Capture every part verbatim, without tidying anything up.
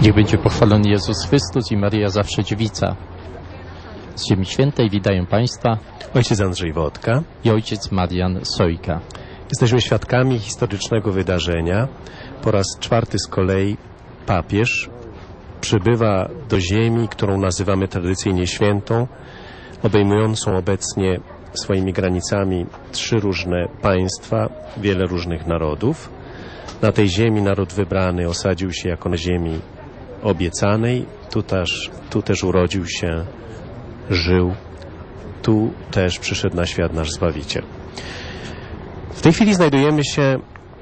Niech będzie pochwalony Jezus Chrystus i Maryja zawsze dziewica. Z Ziemi Świętej witają Państwa ojciec Andrzej Wodka i ojciec Marian Sojka. Jesteśmy świadkami historycznego wydarzenia. Po raz czwarty z kolei papież przybywa do ziemi, którą nazywamy tradycyjnie świętą, obejmującą obecnie swoimi granicami trzy różne państwa, wiele różnych narodów. Na tej ziemi naród wybrany osadził się jako na ziemi obiecanej. Tu też, tu też urodził się, żył. Tu też przyszedł na świat nasz Zbawiciel. W tej chwili znajdujemy się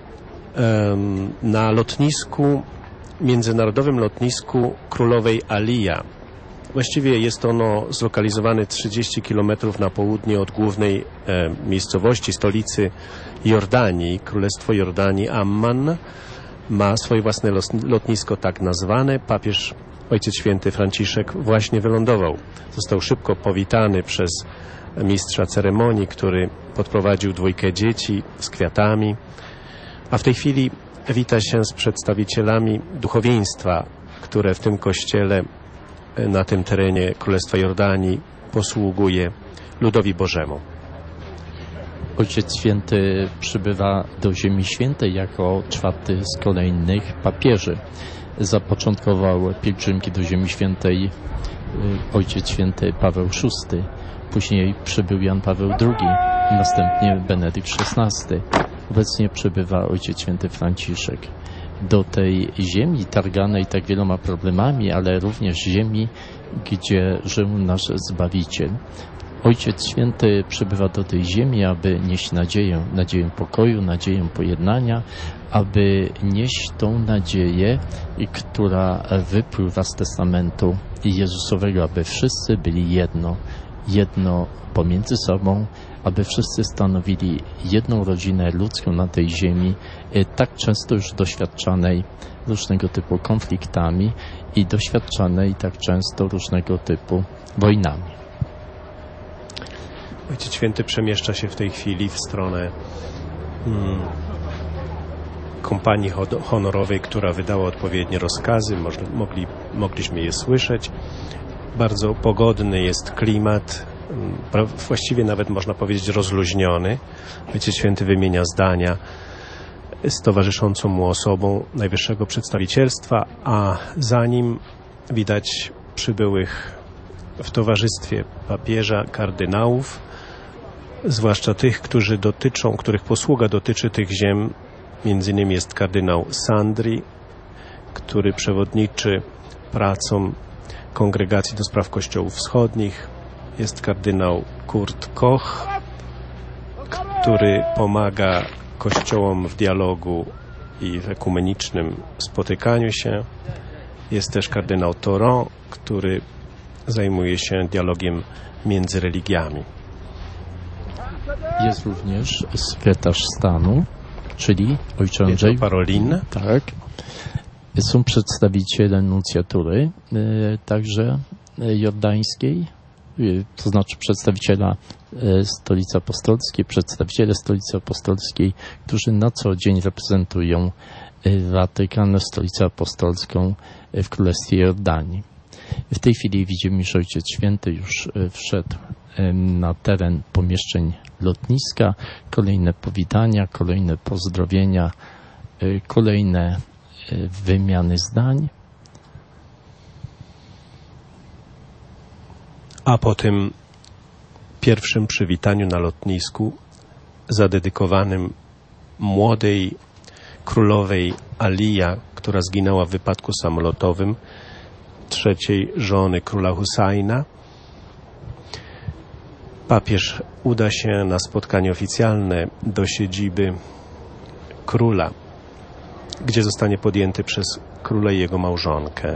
um, na lotnisku, międzynarodowym lotnisku Królowej Alija. Właściwie jest ono zlokalizowane trzydzieści kilometrów na południe od głównej e, miejscowości, stolicy Jordanii. Królestwo Jordanii, Amman, ma swoje własne lotnisko tak nazwane. Papież Ojciec Święty Franciszek właśnie wylądował. Został szybko powitany przez mistrza ceremonii, który podprowadził dwójkę dzieci z kwiatami, a w tej chwili wita się z przedstawicielami duchowieństwa, które w tym kościele na tym terenie Królestwa Jordanii posługuje ludowi Bożemu. Ojciec Święty przybywa do Ziemi Świętej jako czwarty z kolejnych papieży. Zapoczątkował pielgrzymki do Ziemi Świętej Ojciec Święty Paweł szósty, później przybył Jan Paweł drugi, następnie Benedykt szesnasty. Obecnie przybywa Ojciec Święty Franciszek. Do tej ziemi targanej tak wieloma problemami, ale również ziemi, gdzie żył nasz Zbawiciel. Ojciec Święty przybywa do tej ziemi, aby nieść nadzieję, nadzieję pokoju, nadzieję pojednania, aby nieść tą nadzieję, która wypływa z testamentu Jezusowego, aby wszyscy byli jedno, jedno pomiędzy sobą, aby wszyscy stanowili jedną rodzinę ludzką na tej ziemi, tak często już doświadczanej różnego typu konfliktami i doświadczanej tak często różnego typu wojnami. Ojciec Święty przemieszcza się w tej chwili w stronę hmm, kompanii honorowej, która wydała odpowiednie rozkazy. Mogli, mogliśmy je słyszeć. Bardzo pogodny jest klimat, właściwie nawet można powiedzieć rozluźniony. Ojciec Święty wymienia zdania z towarzyszącą mu osobą najwyższego przedstawicielstwa, a za nim widać przybyłych w towarzystwie papieża kardynałów, zwłaszcza tych, którzy dotyczą, których posługa dotyczy tych ziem. Między innymi jest kardynał Sandri, który przewodniczy pracom Kongregacji do Spraw Kościołów Wschodnich. Jest kardynał Kurt Koch, który pomaga kościołom w dialogu i w ekumenicznym spotykaniu się. Jest też kardynał Toron, który zajmuje się dialogiem między religiami. Jest również sekretarz stanu, czyli ojcze Andrzej Parolin. Tak. Są przedstawiciele nuncjatury, także jordańskiej, to znaczy przedstawiciela Stolicy Apostolskiej, przedstawiciele Stolicy Apostolskiej, którzy na co dzień reprezentują Watykan, Stolicę Apostolską w Królestwie Jordanii. W tej chwili widzimy, że Ojciec Święty już wszedł na teren pomieszczeń lotniska. Kolejne powitania, kolejne pozdrowienia, kolejne wymiany zdań. A po tym pierwszym przywitaniu na lotnisku zadedykowanym młodej królowej Alija, która zginęła w wypadku samolotowym, trzeciej żony króla Husajna, papież uda się na spotkanie oficjalne do siedziby króla, gdzie zostanie podjęty przez króla i jego małżonkę.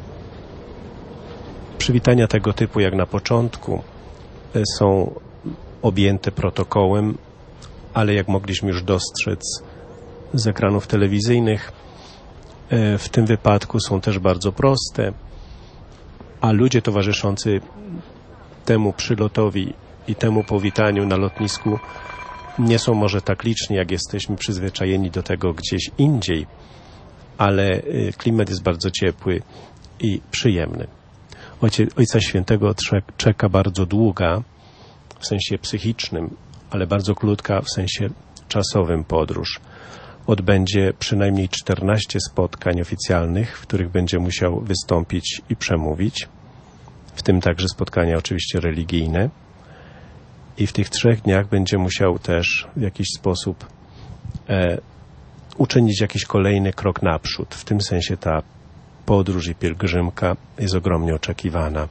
Przywitania tego typu, jak na początku, są objęte protokołem, ale jak mogliśmy już dostrzec z ekranów telewizyjnych, w tym wypadku są też bardzo proste, a ludzie towarzyszący temu przylotowi i temu powitaniu na lotnisku nie są może tak liczni, jak jesteśmy przyzwyczajeni do tego gdzieś indziej. ale klimat jest bardzo ciepły i przyjemny. Ojcie, Ojca Świętego czeka bardzo długa, w sensie psychicznym, ale bardzo krótka w sensie czasowym podróż. Odbędzie przynajmniej czternaście spotkań oficjalnych, w których będzie musiał wystąpić i przemówić, w tym także spotkania oczywiście religijne. I w tych trzech dniach będzie musiał też w jakiś sposób e, uczynić jakiś kolejny krok naprzód. W tym sensie ta podróż i pielgrzymka jest ogromnie oczekiwana.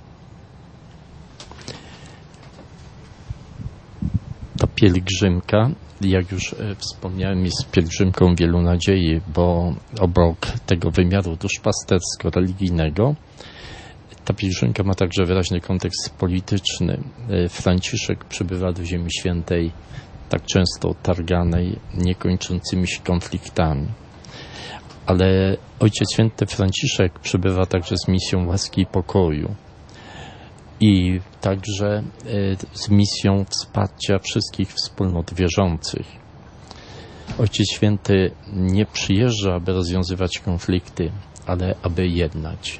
Ta pielgrzymka, jak już wspomniałem, jest pielgrzymką wielu nadziei, bo obok tego wymiaru duszpastersko-religijnego ta pielgrzymka ma także wyraźny kontekst polityczny. Franciszek przybywa do Ziemi Świętej, tak często targanej niekończącymi się konfliktami. Ale Ojciec Święty Franciszek przybywa także z misją łaski i pokoju i także z misją wsparcia wszystkich wspólnot wierzących. Ojciec Święty nie przyjeżdża, aby rozwiązywać konflikty, ale aby jednać.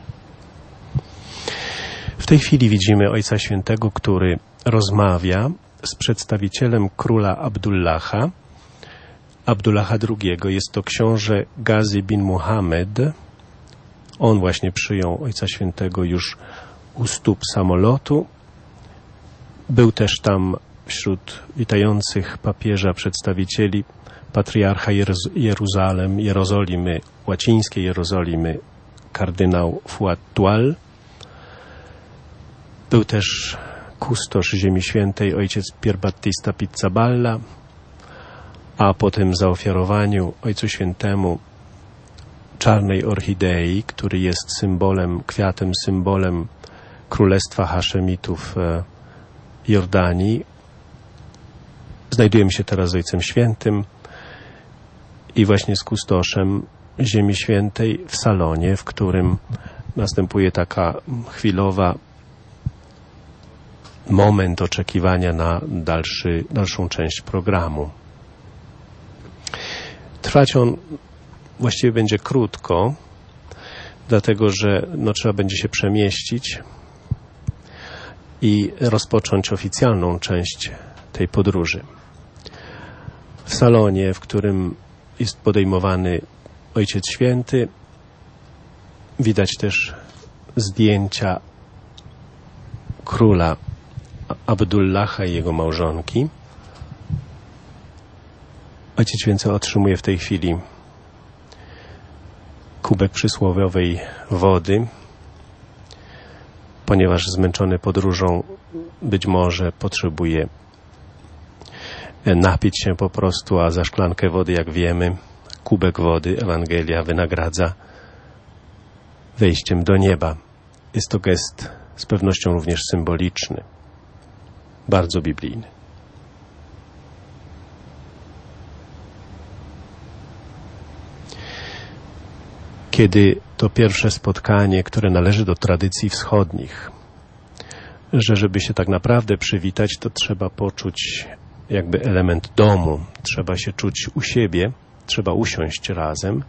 W tej chwili widzimy Ojca Świętego, który rozmawia z przedstawicielem króla Abdullaha, Abdullaha drugiego. Jest to książę Gazi bin Muhammad. On właśnie przyjął Ojca Świętego już u stóp samolotu. Był też tam wśród witających papieża przedstawicieli patriarcha Jeruz- Jeruzalem, Jerozolimy, łacińskiej Jerozolimy, kardynał Fuad Tual. Był też kustosz Ziemi Świętej, ojciec Pierbattista Pizzaballa, a po tym zaofiarowaniu Ojcu Świętemu czarnej orchidei, który jest symbolem, kwiatem, symbolem Królestwa Haszemitów Jordanii, znajdujemy się teraz z Ojcem Świętym i właśnie z kustoszem Ziemi Świętej w salonie, w którym następuje taka chwilowa moment oczekiwania na dalszy, dalszą część programu. Trwać on właściwie będzie krótko, dlatego że no, trzeba będzie się przemieścić i rozpocząć oficjalną część tej podróży. W salonie, w którym jest podejmowany Ojciec Święty, widać też zdjęcia króla Abdullaha i jego małżonki. Ojciec Święty otrzymuje w tej chwili kubek przysłowiowej wody, ponieważ zmęczony podróżą być może potrzebuje napić się po prostu, a za szklankę wody, jak wiemy, kubek wody Ewangelia wynagradza wejściem do nieba. Jest to gest z pewnością również symboliczny, bardzo biblijny. Kiedy to pierwsze spotkanie, które należy do tradycji wschodnich, że żeby się tak naprawdę przywitać, to trzeba poczuć jakby element domu, trzeba się czuć u siebie, trzeba usiąść razem.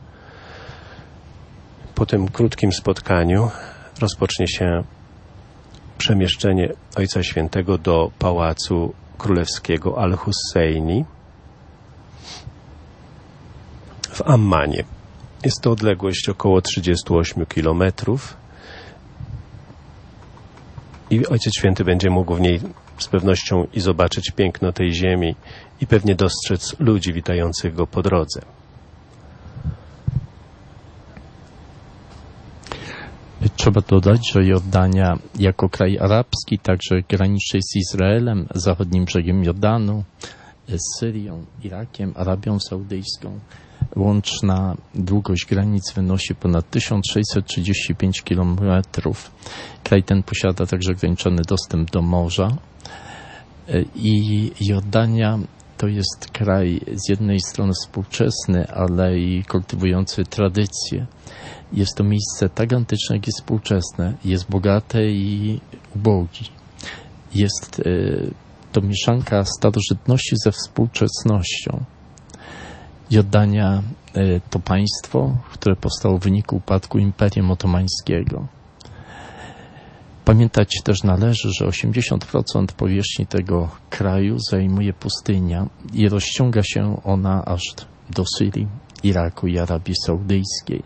Po tym krótkim spotkaniu rozpocznie się przemieszczenie Ojca Świętego do Pałacu Królewskiego Al-Husseini w Ammanie. Jest to odległość około trzydzieści osiem kilometrów i Ojciec Święty będzie mógł w niej z pewnością i zobaczyć piękno tej ziemi i pewnie dostrzec ludzi witających go po drodze. Trzeba dodać, że Jordania jako kraj arabski także graniczy z Izraelem, zachodnim brzegiem Jordanu, z Syrią, Irakiem, Arabią Saudyjską. Łączna długość granic wynosi ponad tysiąc sześćset trzydzieści pięć kilometrów. Kraj ten posiada także ograniczony dostęp do morza i Jordania to jest kraj z jednej strony współczesny, ale i kultywujący tradycje. Jest to miejsce tak antyczne, jak i współczesne. Jest bogate i ubogi. Jest to mieszanka starożytności ze współczesnością. Jordania to państwo, które powstało w wyniku upadku Imperium Otomańskiego. Pamiętać też należy, że osiemdziesiąt procent powierzchni tego kraju zajmuje pustynia i rozciąga się ona aż do Syrii, Iraku i Arabii Saudyjskiej.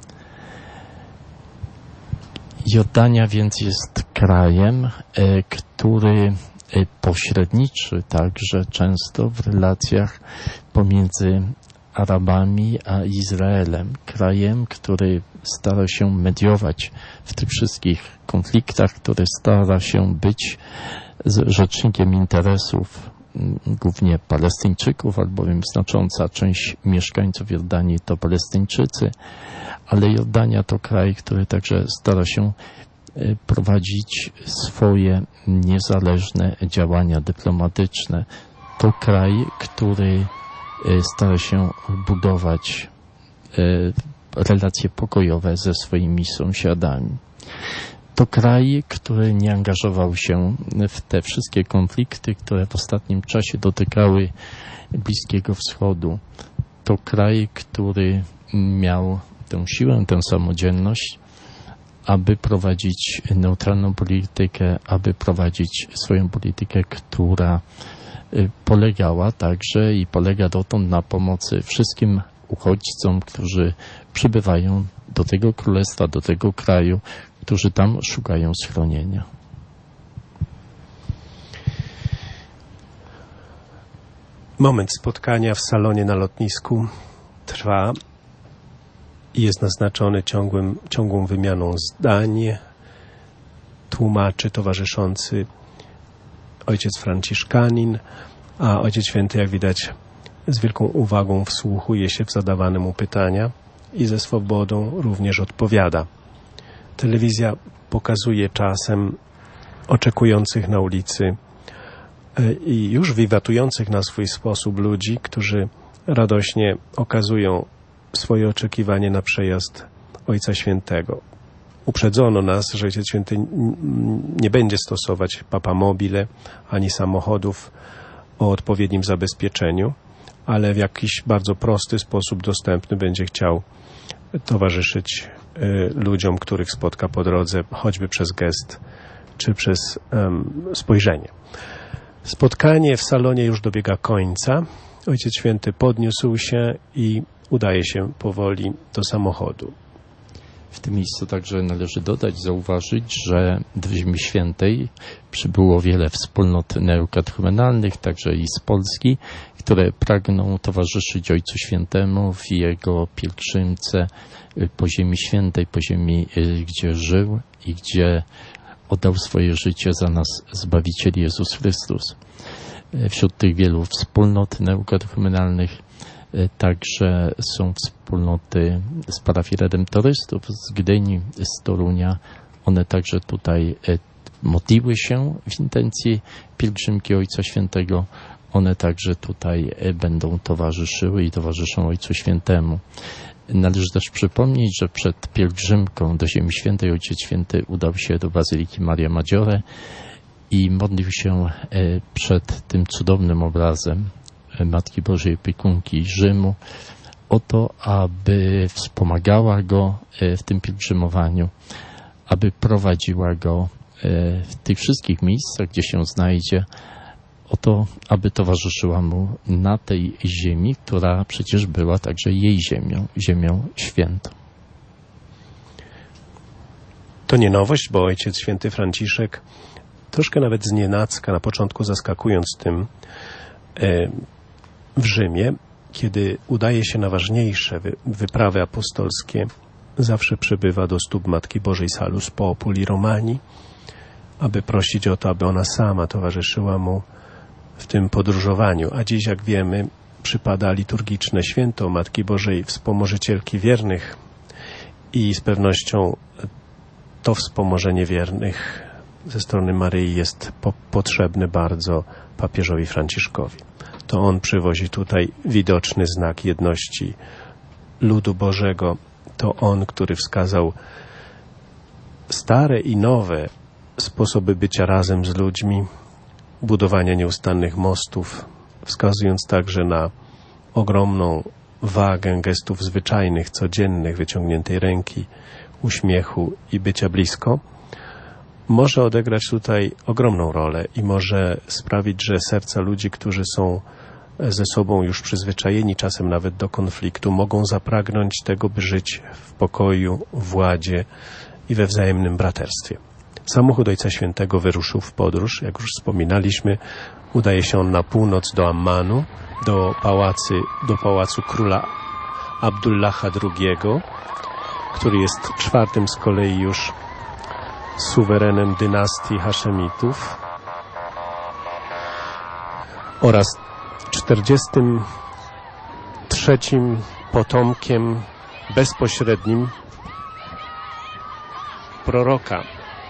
Jordania więc jest krajem, który pośredniczy także często w relacjach pomiędzy Arabami a Izraelem. Krajem, który stara się mediować w tych wszystkich konfliktach, który stara się być rzecznikiem interesów głównie Palestyńczyków, albowiem znacząca część mieszkańców Jordanii to Palestyńczycy, ale Jordania to kraj, który także stara się prowadzić swoje niezależne działania dyplomatyczne. To kraj, który stara się budować relacje pokojowe ze swoimi sąsiadami. To kraj, który nie angażował się w te wszystkie konflikty, które w ostatnim czasie dotykały Bliskiego Wschodu. To kraj, który miał tę siłę, tę samodzielność, aby prowadzić neutralną politykę, aby prowadzić swoją politykę, która polegała także i polega dotąd na pomocy wszystkim uchodźcom, którzy przybywają do tego królestwa, do tego kraju, którzy tam szukają schronienia. Moment spotkania w salonie na lotnisku trwa i jest naznaczony ciągłym, ciągłą wymianą zdań. Tłumaczy towarzyszący ojciec Franciszkanin, a Ojciec Święty, jak widać, z wielką uwagą wsłuchuje się w zadawane mu pytania i ze swobodą również odpowiada. Telewizja pokazuje czasem oczekujących na ulicy i już wiwatujących na swój sposób ludzi, którzy radośnie okazują swoje oczekiwanie na przejazd Ojca Świętego. Uprzedzono nas, że Ojciec Święty nie będzie stosować papamobile ani samochodów o odpowiednim zabezpieczeniu, ale w jakiś bardzo prosty sposób dostępny będzie chciał towarzyszyć y, ludziom, których spotka po drodze, choćby przez gest czy przez um, spojrzenie. Spotkanie w salonie już dobiega końca. Ojciec Święty podniósł się i udaje się powoli do samochodu. W tym miejscu także należy dodać, zauważyć, że do Ziemi Świętej przybyło wiele wspólnot neokatechumenalnych, także i z Polski, które pragną towarzyszyć Ojcu Świętemu w jego pielgrzymce po Ziemi Świętej, po ziemi, gdzie żył i gdzie oddał swoje życie za nas Zbawiciel Jezus Chrystus. Wśród tych wielu wspólnot neokatechumenalnych także są wspólnoty z parafii redemptorystów z Gdyni, z Torunia. One także tutaj modliły się w intencji pielgrzymki Ojca Świętego. One także tutaj będą towarzyszyły i towarzyszą Ojcu Świętemu. Należy też przypomnieć, że przed pielgrzymką do Ziemi Świętej Ojciec Święty udał się do Bazyliki Maria Maggiore i modlił się przed tym cudownym obrazem Matki Bożej Opiekunki Rzymu o to, aby wspomagała go w tym pielgrzymowaniu, aby prowadziła go w tych wszystkich miejscach, gdzie się znajdzie, o to, aby towarzyszyła mu na tej ziemi, która przecież była także jej ziemią, ziemią świętą. To nie nowość, bo Ojciec Święty Franciszek troszkę nawet znienacka, na początku zaskakując tym e, w Rzymie, kiedy udaje się na ważniejsze wy, wyprawy apostolskie, zawsze przybywa do stóp Matki Bożej Salus Populi Romani, aby prosić o to, aby ona sama towarzyszyła mu w tym podróżowaniu. A dziś, jak wiemy, przypada liturgiczne święto Matki Bożej Wspomożycielki Wiernych i z pewnością to wspomożenie wiernych ze strony Maryi jest po- potrzebne bardzo papieżowi Franciszkowi. To on przywozi tutaj widoczny znak jedności ludu Bożego. To on, który wskazał stare i nowe sposoby bycia razem z ludźmi, budowania nieustannych mostów, wskazując także na ogromną wagę gestów zwyczajnych, codziennych, wyciągniętej ręki, uśmiechu i bycia blisko, może odegrać tutaj ogromną rolę i może sprawić, że serca ludzi, którzy są ze sobą już przyzwyczajeni czasem nawet do konfliktu, mogą zapragnąć tego, by żyć w pokoju, w ładzie i we wzajemnym braterstwie. Samochód Ojca Świętego wyruszył w podróż, jak już wspominaliśmy. Udaje się on na północ do Ammanu, do, pałacy, do pałacu króla Abdullaha drugiego, który jest czwartym z kolei już suwerenem dynastii Haszemitów oraz czterdziestym trzecim potomkiem bezpośrednim proroka.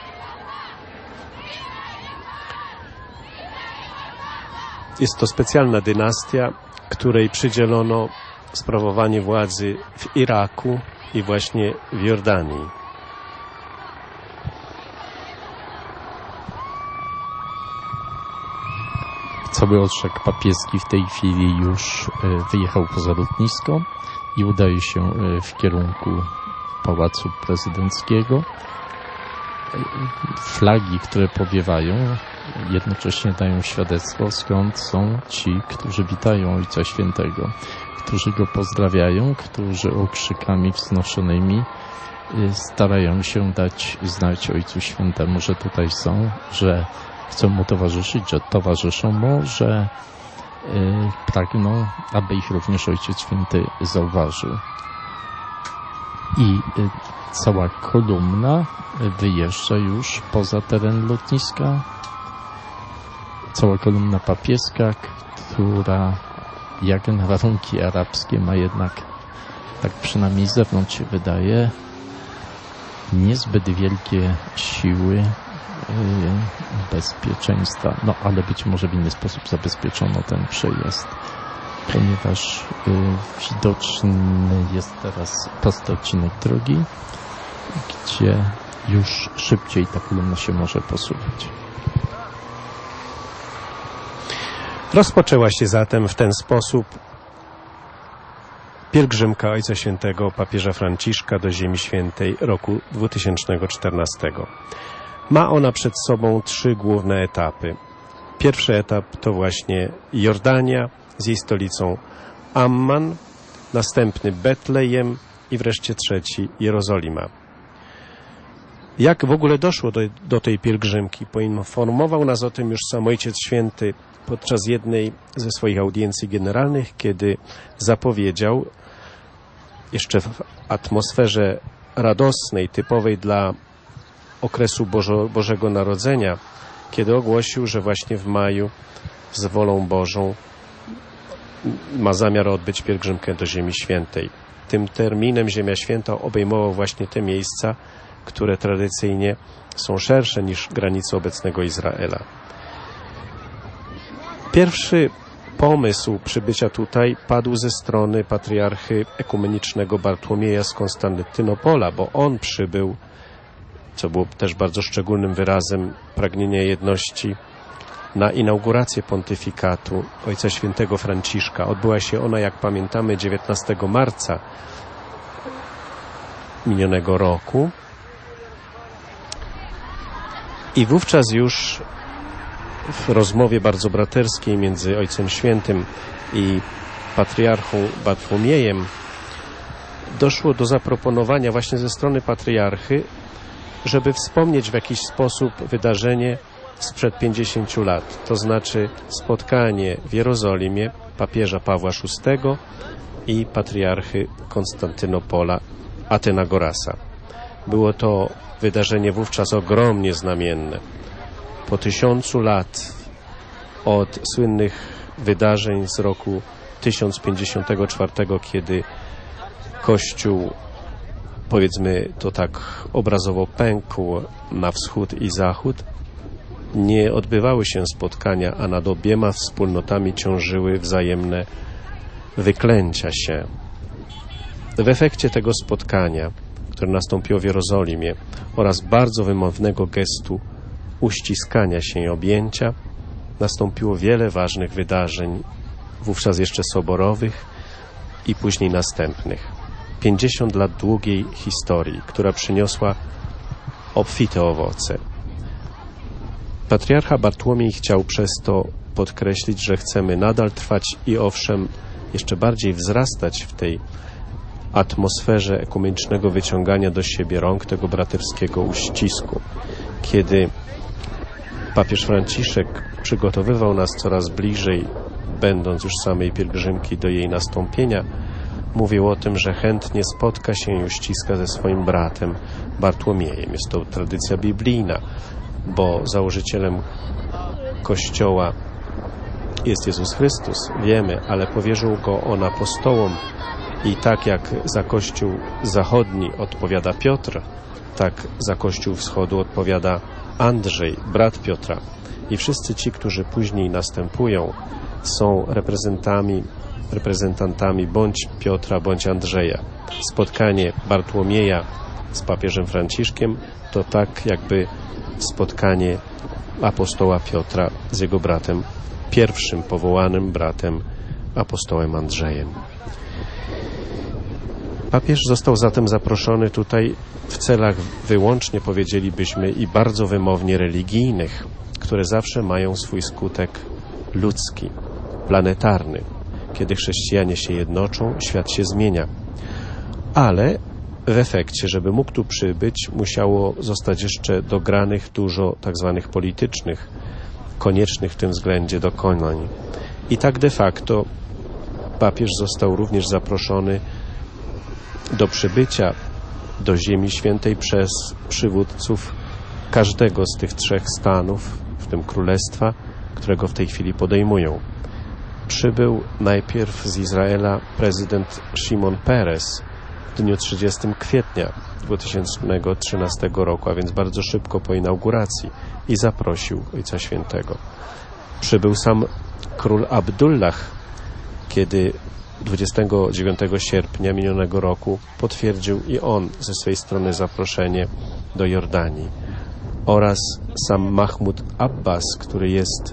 Jest to specjalna dynastia, której przydzielono sprawowanie władzy w Iraku i właśnie w Jordanii. Cały orszak papieski w tej chwili już wyjechał poza lotnisko i udaje się w kierunku Pałacu Prezydenckiego. Flagi, które powiewają, jednocześnie dają świadectwo, skąd są ci, którzy witają Ojca Świętego, którzy go pozdrawiają, którzy okrzykami wznoszonymi starają się dać znać Ojcu Świętemu, że tutaj są, że chcą mu towarzyszyć, że towarzyszą mu, że yy, pragną, aby ich również Ojciec Święty zauważył. I yy, cała kolumna wyjeżdża już poza teren lotniska. Cała kolumna papieska, która jak na warunki arabskie ma jednak, tak przynajmniej z zewnątrz się wydaje, niezbyt wielkie siły bezpieczeństwa, no ale być może w inny sposób zabezpieczono ten przejazd, ponieważ y, widoczny jest teraz prosty odcinek drogi, gdzie już szybciej ta kolumna się może posuwać. Rozpoczęła się zatem w ten sposób pielgrzymka Ojca Świętego papieża Franciszka do Ziemi Świętej roku dwa tysiące czternastego. Ma ona przed sobą trzy główne etapy. Pierwszy etap to właśnie Jordania z jej stolicą Amman, następny Betlejem i wreszcie trzeci Jerozolima. Jak w ogóle doszło do, do tej pielgrzymki? Poinformował nas o tym już sam Ojciec Święty podczas jednej ze swoich audiencji generalnych, kiedy zapowiedział jeszcze w atmosferze radosnej, typowej dla okresu Bożo, Bożego Narodzenia, kiedy ogłosił, że właśnie w maju z wolą Bożą ma zamiar odbyć pielgrzymkę do Ziemi Świętej. Tym terminem Ziemia Święta obejmował właśnie te miejsca, które tradycyjnie są szersze niż granice obecnego Izraela. Pierwszy pomysł przybycia tutaj padł ze strony patriarchy ekumenicznego Bartłomieja z Konstantynopola, bo on przybył, co było też bardzo szczególnym wyrazem pragnienia jedności, na inaugurację pontyfikatu Ojca Świętego Franciszka. Odbyła się ona, jak pamiętamy, dziewiętnastego marca minionego roku i wówczas już w rozmowie bardzo braterskiej między Ojcem Świętym i patriarchą Bartłomiejem doszło do zaproponowania właśnie ze strony patriarchy, żeby wspomnieć w jakiś sposób wydarzenie sprzed pięćdziesięciu lat, to znaczy spotkanie w Jerozolimie papieża Pawła szóstego i patriarchy Konstantynopola Atenagorasa. Było to wydarzenie wówczas ogromnie znamienne. Po tysiącu lat od słynnych wydarzeń z roku tysiąc pięćdziesiątego czwartego, kiedy Kościół, powiedzmy to tak obrazowo, pękł na wschód i zachód, nie odbywały się spotkania, a nad obiema wspólnotami ciążyły wzajemne wyklęcia się. W efekcie tego spotkania, które nastąpiło w Jerozolimie, oraz bardzo wymownego gestu uściskania się i objęcia, nastąpiło wiele ważnych wydarzeń, wówczas jeszcze soborowych i później następnych. pięćdziesiąt lat długiej historii, która przyniosła obfite owoce. Patriarcha Bartłomiej chciał przez to podkreślić, że chcemy nadal trwać i owszem jeszcze bardziej wzrastać w tej atmosferze ekumenicznego wyciągania do siebie rąk, tego braterskiego uścisku. Kiedy papież Franciszek przygotowywał nas coraz bliżej, będąc już samej pielgrzymki do jej nastąpienia, mówił o tym, że chętnie spotka się i uściska ze swoim bratem Bartłomiejem. Jest to tradycja biblijna, bo założycielem Kościoła jest Jezus Chrystus, wiemy, ale powierzył go on apostołom i tak jak za Kościół zachodni odpowiada Piotr, tak za Kościół wschodu odpowiada Andrzej, brat Piotra. I wszyscy ci, którzy później następują, są reprezentantami, reprezentantami bądź Piotra, bądź Andrzeja. Spotkanie Bartłomieja z papieżem Franciszkiem to tak jakby spotkanie apostoła Piotra z jego bratem, pierwszym powołanym bratem, apostołem Andrzejem. Papież został zatem zaproszony tutaj w celach wyłącznie, powiedzielibyśmy, i bardzo wymownie religijnych, które zawsze mają swój skutek ludzki, planetarny. Kiedy chrześcijanie się jednoczą, świat się zmienia. Ale w efekcie, żeby mógł tu przybyć, musiało zostać jeszcze dogranych dużo tak zwanych politycznych, koniecznych w tym względzie dokonań. I tak de facto papież został również zaproszony do przybycia do Ziemi Świętej przez przywódców każdego z tych trzech stanów, w tym królestwa, którego w tej chwili podejmują. Przybył najpierw z Izraela prezydent Szymon Peres w dniu trzydziestego kwietnia dwa tysiące trzynastego roku, a więc bardzo szybko po inauguracji, i zaprosił Ojca Świętego. Przybył sam król Abdullah, kiedy dwudziestego dziewiątego sierpnia minionego roku potwierdził i on ze swej strony zaproszenie do Jordanii. Oraz sam Mahmud Abbas, który jest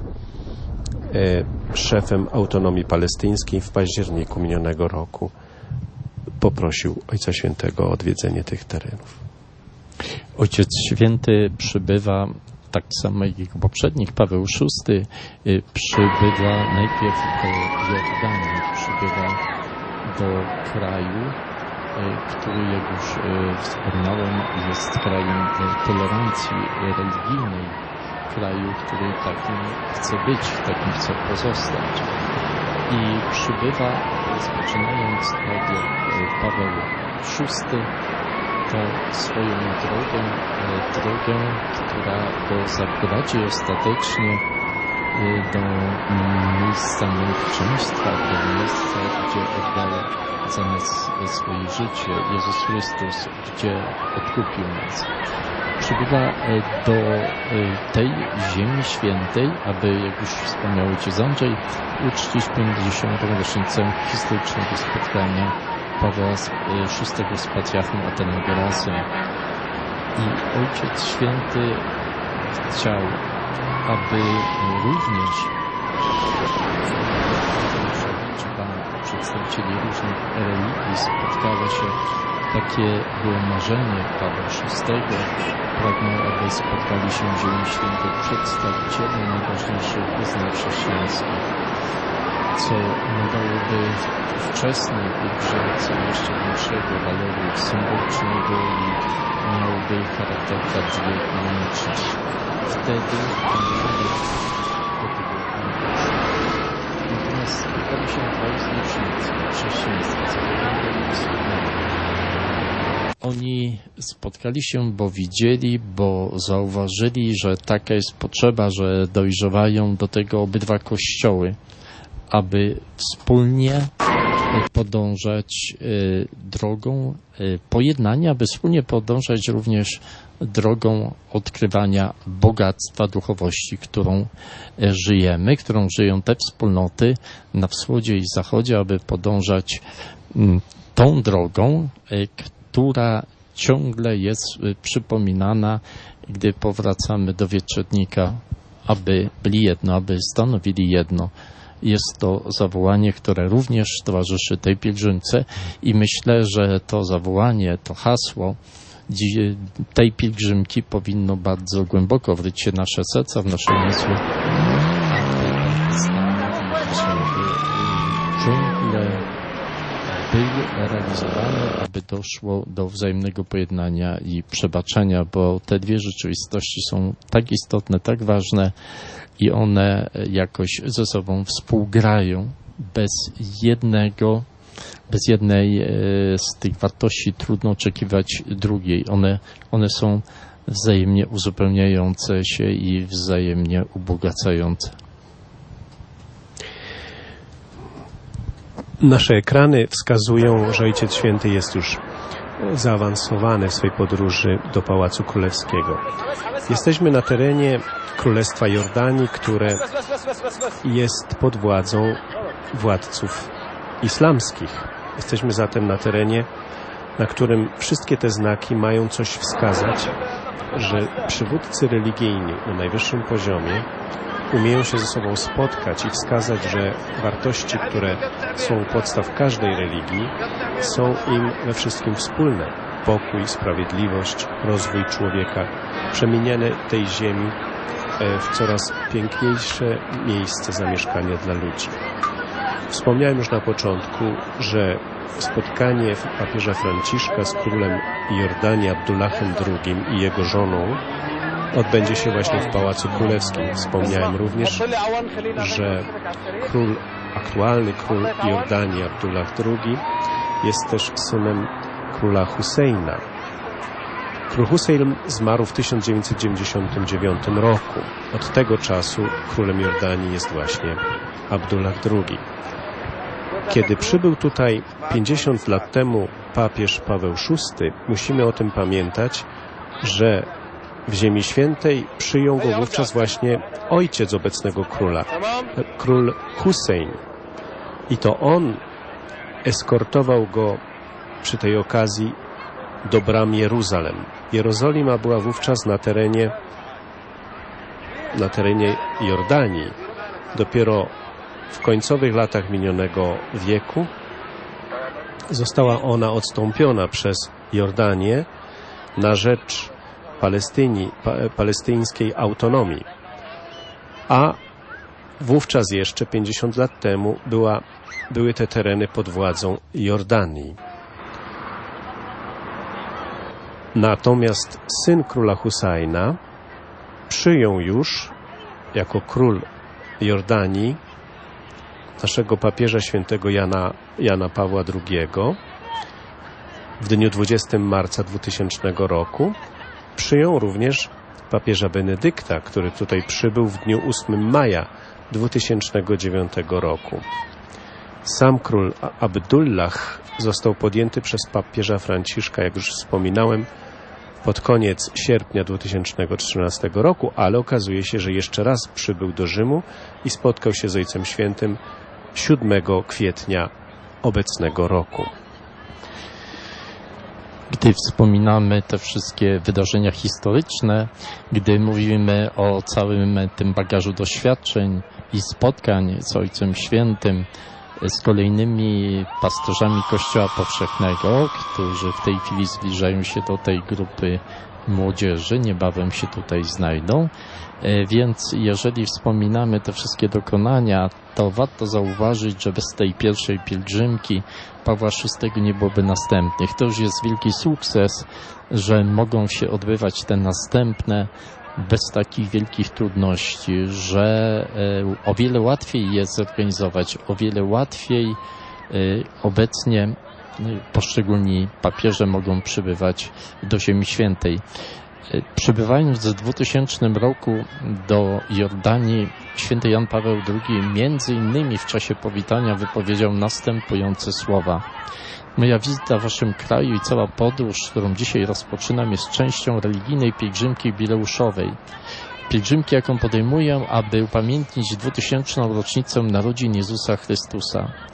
e, szefem autonomii palestyńskiej, w październiku minionego roku poprosił Ojca Świętego o odwiedzenie tych terenów. Ojciec Święty przybywa, tak samo jak jego poprzednik Paweł szósty, przybywa najpierw do Jordanii, przybywa do kraju, który, jak już wspomniałem, jest krajem tolerancji religijnej, kraju, który takim chce być, takim chce pozostać. I przybywa, rozpoczynając tak jak Paweł szósty, to swoją drogę, drogę, która go zaprowadzi ostatecznie do miejsca męczeństwa, do miejsca, gdzie oddał za nas swoje życie. Jezus Chrystus, gdzie odkupił nas. Przybywa do tej Ziemi Świętej, aby, jak już wspomniał ojciec Andrzej, uczcić pięćdziesiątą rocznicę historycznego spotkania Pawła szóstego z patriarchą Atanazjusem. I Ojciec Święty chciał, aby również liczba przedstawicieli różnych religii spotkała się. Takie było marzenie Pawła szóstego. Pragnął, aby spotkali się w Ziemi Świętej przedstawiciele najważniejszych wyznań chrześcijańskich, co nadałoby wczesnej grze co jeszcze większego waloru symbolicznego i miałoby charakter bardziej ikoniczny. Wtedy natomiast spotkali się dwaj zwierzchnicy chrześcijaństwa, zachodniego i wschodniego. Oni spotkali się, bo widzieli, bo zauważyli, że taka jest potrzeba, że dojrzewają do tego obydwa kościoły, aby wspólnie podążać drogą pojednania, aby wspólnie podążać również drogą odkrywania bogactwa duchowości, którą żyjemy, którą żyją te wspólnoty na wschodzie i zachodzie, aby podążać tą drogą, która ciągle jest przypominana, gdy powracamy do wieczornika, aby byli jedno, aby stanowili jedno. jest to zawołanie, które również towarzyszy tej pielgrzymce i myślę, że to zawołanie, to hasło tej pielgrzymki powinno bardzo głęboko wryć się w nasze serca, w nasze umysły, ciągle był realizowany, aby doszło do wzajemnego pojednania i przebaczenia, bo te dwie rzeczywistości są tak istotne, tak ważne i one jakoś ze sobą współgrają. Bez jednego, bez jednej z tych wartości trudno oczekiwać drugiej. One, one są wzajemnie uzupełniające się i wzajemnie ubogacające. Nasze ekrany wskazują, że Ojciec Święty jest już zaawansowany w swej podróży do Pałacu Królewskiego. Jesteśmy na terenie Królestwa Jordanii, które jest pod władzą władców islamskich. Jesteśmy zatem na terenie, na którym wszystkie te znaki mają coś wskazać, że przywódcy religijni na najwyższym poziomie umieją się ze sobą spotkać i wskazać, że wartości, które są u podstaw każdej religii, są im we wszystkim wspólne. Pokój, sprawiedliwość, rozwój człowieka, przemienianie tej ziemi w coraz piękniejsze miejsce zamieszkania dla ludzi. Wspomniałem już na początku, że spotkanie papieża Franciszka z królem Jordanii Abdullahem drugim i jego żoną odbędzie się właśnie w Pałacu Królewskim. Wspomniałem również, że król, aktualny król Jordanii Abdullah drugi jest też synem króla Husseina. Król Hussein zmarł w tysiąc dziewięćset dziewięćdziesiątym dziewiątym roku. Od tego czasu królem Jordanii jest właśnie Abdullah drugi. Kiedy przybył tutaj pięćdziesiąt lat temu papież Paweł szósty, musimy o tym pamiętać, że w Ziemi Świętej przyjął go wówczas właśnie ojciec obecnego króla, król Hussein. I to on eskortował go przy tej okazji do bram Jeruzalem. Jerozolima była wówczas na terenie, na terenie Jordanii. Dopiero w końcowych latach minionego wieku została ona odstąpiona przez Jordanię na rzecz Palestyni, pa, palestyńskiej autonomii. A wówczas jeszcze pięćdziesiąt lat temu była, były te tereny pod władzą Jordanii. Natomiast syn króla Husajna przyjął już jako król Jordanii naszego papieża świętego Jana, Jana Pawła drugiego w dniu dwudziestego marca dwutysięcznego roku. Przyjął również papieża Benedykta, który tutaj przybył w dniu ósmego maja dwutysięcznego dziewiątego roku. Sam król Abdullah został podjęty przez papieża Franciszka, jak już wspominałem, pod koniec sierpnia dwutysięcznego trzynastego roku, ale okazuje się, że jeszcze raz przybył do Rzymu i spotkał się z Ojcem Świętym siódmego kwietnia obecnego roku. Gdy wspominamy te wszystkie wydarzenia historyczne, gdy mówimy o całym tym bagażu doświadczeń i spotkań z Ojcem Świętym, z kolejnymi pasterzami Kościoła Powszechnego, którzy w tej chwili zbliżają się do tej grupy młodzieży, niebawem się tutaj znajdą. Więc jeżeli wspominamy te wszystkie dokonania, to warto zauważyć, że bez tej pierwszej pielgrzymki Pawła szóstego nie byłoby następnych. To już jest wielki sukces, że mogą się odbywać te następne bez takich wielkich trudności, że o wiele łatwiej jest zorganizować, o wiele łatwiej obecnie poszczególni papieże mogą przybywać do Ziemi Świętej. Przybywając w dwutysięcznym roku do Jordanii, święty Jan Paweł drugi między innymi w czasie powitania wypowiedział następujące słowa. Moja wizyta w waszym kraju i cała podróż, którą dzisiaj rozpoczynam, jest częścią religijnej pielgrzymki jubileuszowej. Pielgrzymki, jaką podejmuję, aby upamiętnić dwutysięczną rocznicę narodzin Jezusa Chrystusa.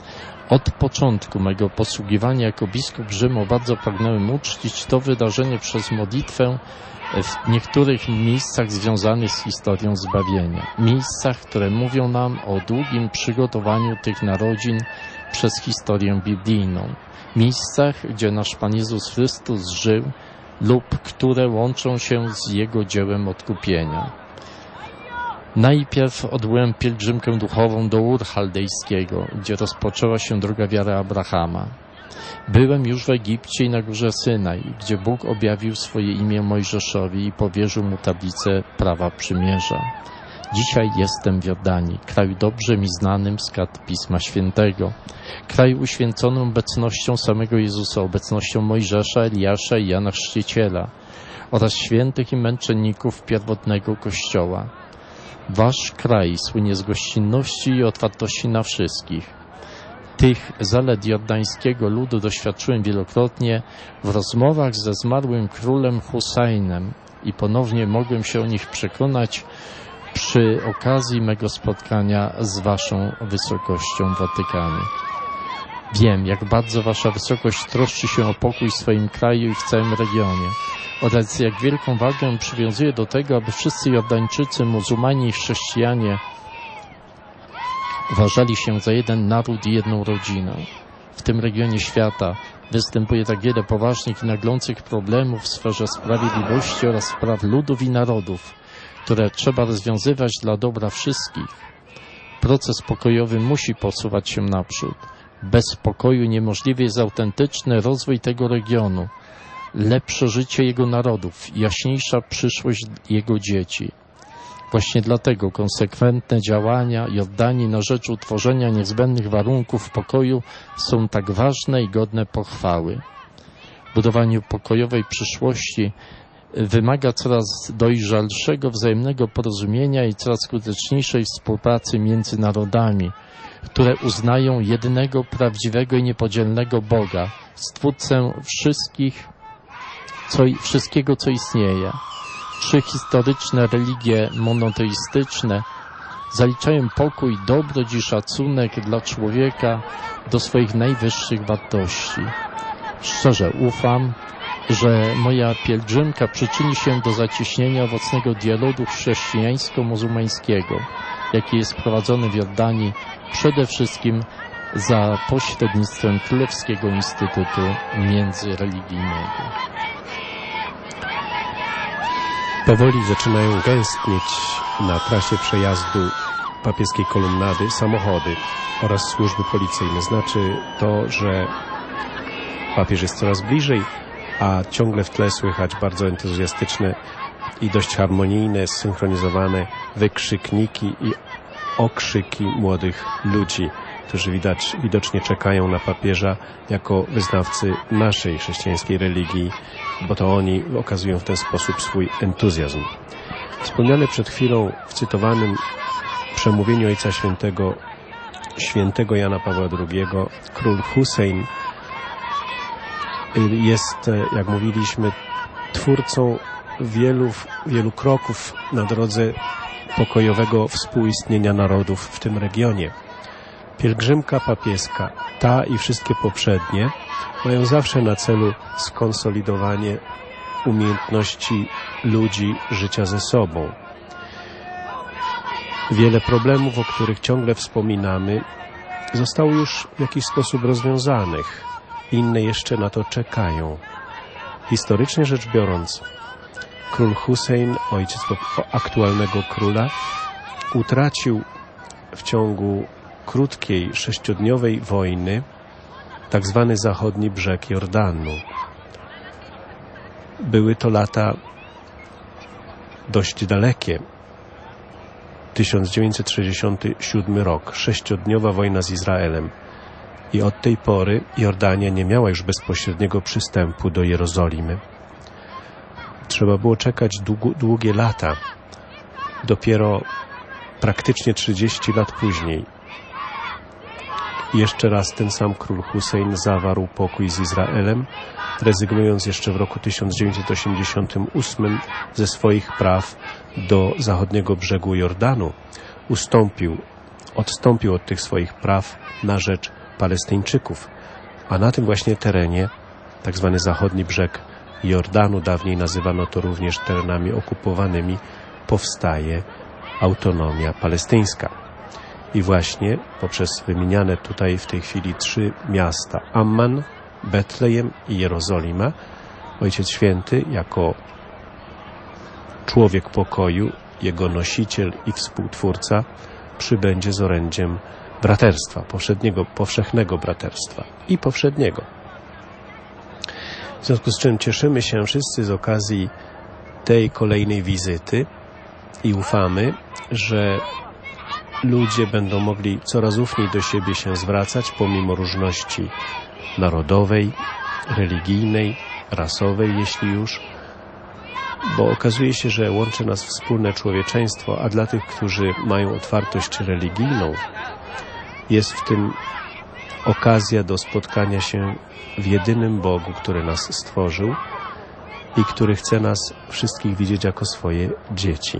Od początku mego posługiwania jako biskup Rzymu bardzo pragnąłem uczcić to wydarzenie przez modlitwę w niektórych miejscach związanych z historią zbawienia. Miejscach, które mówią nam o długim przygotowaniu tych narodzin przez historię biblijną. Miejscach, gdzie nasz Pan Jezus Chrystus żył lub które łączą się z Jego dziełem odkupienia. Najpierw odbyłem pielgrzymkę duchową do Ur Chaldejskiego, gdzie rozpoczęła się droga wiary Abrahama. Byłem już w Egipcie i na górze Synaj, gdzie Bóg objawił swoje imię Mojżeszowi i powierzył mu tablicę prawa przymierza. Dzisiaj jestem w Jordanii, kraju dobrze mi znanym z kart Pisma Świętego, kraju uświęconym obecnością samego Jezusa, obecnością Mojżesza, Eliasza i Jana Chrzciciela oraz świętych i męczenników pierwotnego Kościoła. Wasz kraj słynie z gościnności i otwartości na wszystkich. Tych zalet jordańskiego ludu doświadczyłem wielokrotnie w rozmowach ze zmarłym królem Husajnem i ponownie mogłem się o nich przekonać przy okazji mego spotkania z Waszą Wysokością w Watykanie. Wiem, jak bardzo Wasza Wysokość troszczy się o pokój w swoim kraju i w całym regionie oraz jak wielką wagę przywiązuje do tego, aby wszyscy Jordańczycy, muzułmanie i chrześcijanie uważali się za jeden naród i jedną rodzinę. W tym regionie świata występuje tak wiele poważnych i naglących problemów w sferze sprawiedliwości oraz spraw ludów i narodów, które trzeba rozwiązywać dla dobra wszystkich. Proces pokojowy musi posuwać się naprzód. Bez pokoju niemożliwy jest autentyczny rozwój tego regionu, lepsze życie jego narodów, jaśniejsza przyszłość jego dzieci. Właśnie dlatego konsekwentne działania Jordanii na rzecz utworzenia niezbędnych warunków pokoju są tak ważne i godne pochwały. Budowanie pokojowej przyszłości wymaga coraz dojrzalszego wzajemnego porozumienia i coraz skuteczniejszej współpracy między narodami, które uznają jedynego, prawdziwego i niepodzielnego Boga, Stwórcę wszystkich, co, wszystkiego, co istnieje. Trzy historyczne religie monoteistyczne zaliczają pokój, dobroć i szacunek dla człowieka do swoich najwyższych wartości. Szczerze ufam, że moja pielgrzymka przyczyni się do zacieśnienia owocnego dialogu chrześcijańsko-muzułmańskiego, jaki jest prowadzony w Jordanii przede wszystkim za pośrednictwem Królewskiego Instytutu Międzyreligijnego. Powoli zaczynają gęstnieć na trasie przejazdu papieskiej kolumnady samochody oraz służby policyjne. Znaczy to, że papież jest coraz bliżej, a ciągle w tle słychać bardzo entuzjastyczne i dość harmonijne, zsynchronizowane wykrzykniki i okrzyki młodych ludzi, którzy widać, widocznie czekają na papieża jako wyznawcy naszej chrześcijańskiej religii, bo to oni okazują w ten sposób swój entuzjazm. Wspomniane przed chwilą w cytowanym przemówieniu Ojca Świętego, świętego Jana Pawła drugiego, król Hussein jest, jak mówiliśmy, twórcą wielu, wielu kroków na drodze pokojowego współistnienia narodów w tym regionie. Pielgrzymka papieska, ta i wszystkie poprzednie, mają zawsze na celu skonsolidowanie umiejętności ludzi życia ze sobą. Wiele problemów, o których ciągle wspominamy, zostało już w jakiś sposób rozwiązanych. Inne jeszcze na to czekają. Historycznie rzecz biorąc, król Hussein, ojciec aktualnego króla, utracił w ciągu krótkiej, sześciodniowej wojny tak zwany zachodni brzeg Jordanu. Były to lata dość dalekie. tysiąc dziewięćset sześćdziesiąty siódmy rok, sześciodniowa wojna z Izraelem. I od tej pory Jordania nie miała już bezpośredniego przystępu do Jerozolimy. Trzeba było czekać długo, długie lata. Dopiero praktycznie trzydzieści lat później jeszcze raz ten sam król Hussein zawarł pokój z Izraelem, rezygnując jeszcze w roku tysiąc dziewięćset osiemdziesiątym ósmym ze swoich praw do zachodniego brzegu Jordanu. Ustąpił, odstąpił od tych swoich praw na rzecz Palestyńczyków. A na tym właśnie terenie, tak zwany zachodni brzeg Jordanu, dawniej nazywano to również terenami okupowanymi, powstaje autonomia palestyńska. I właśnie poprzez wymieniane tutaj w tej chwili trzy miasta, Amman, Betlejem i Jerozolima, Ojciec Święty jako człowiek pokoju, jego nosiciel i współtwórca przybędzie z orędziem braterstwa, powszedniego, powszechnego braterstwa i powszedniego. W związku z czym cieszymy się wszyscy z okazji tej kolejnej wizyty i ufamy, że ludzie będą mogli coraz ufniej do siebie się zwracać pomimo różności narodowej, religijnej, rasowej, jeśli już, bo okazuje się, że łączy nas wspólne człowieczeństwo, a dla tych, którzy mają otwartość religijną, jest w tym okazja do spotkania się w jedynym Bogu, który nas stworzył i który chce nas wszystkich widzieć jako swoje dzieci.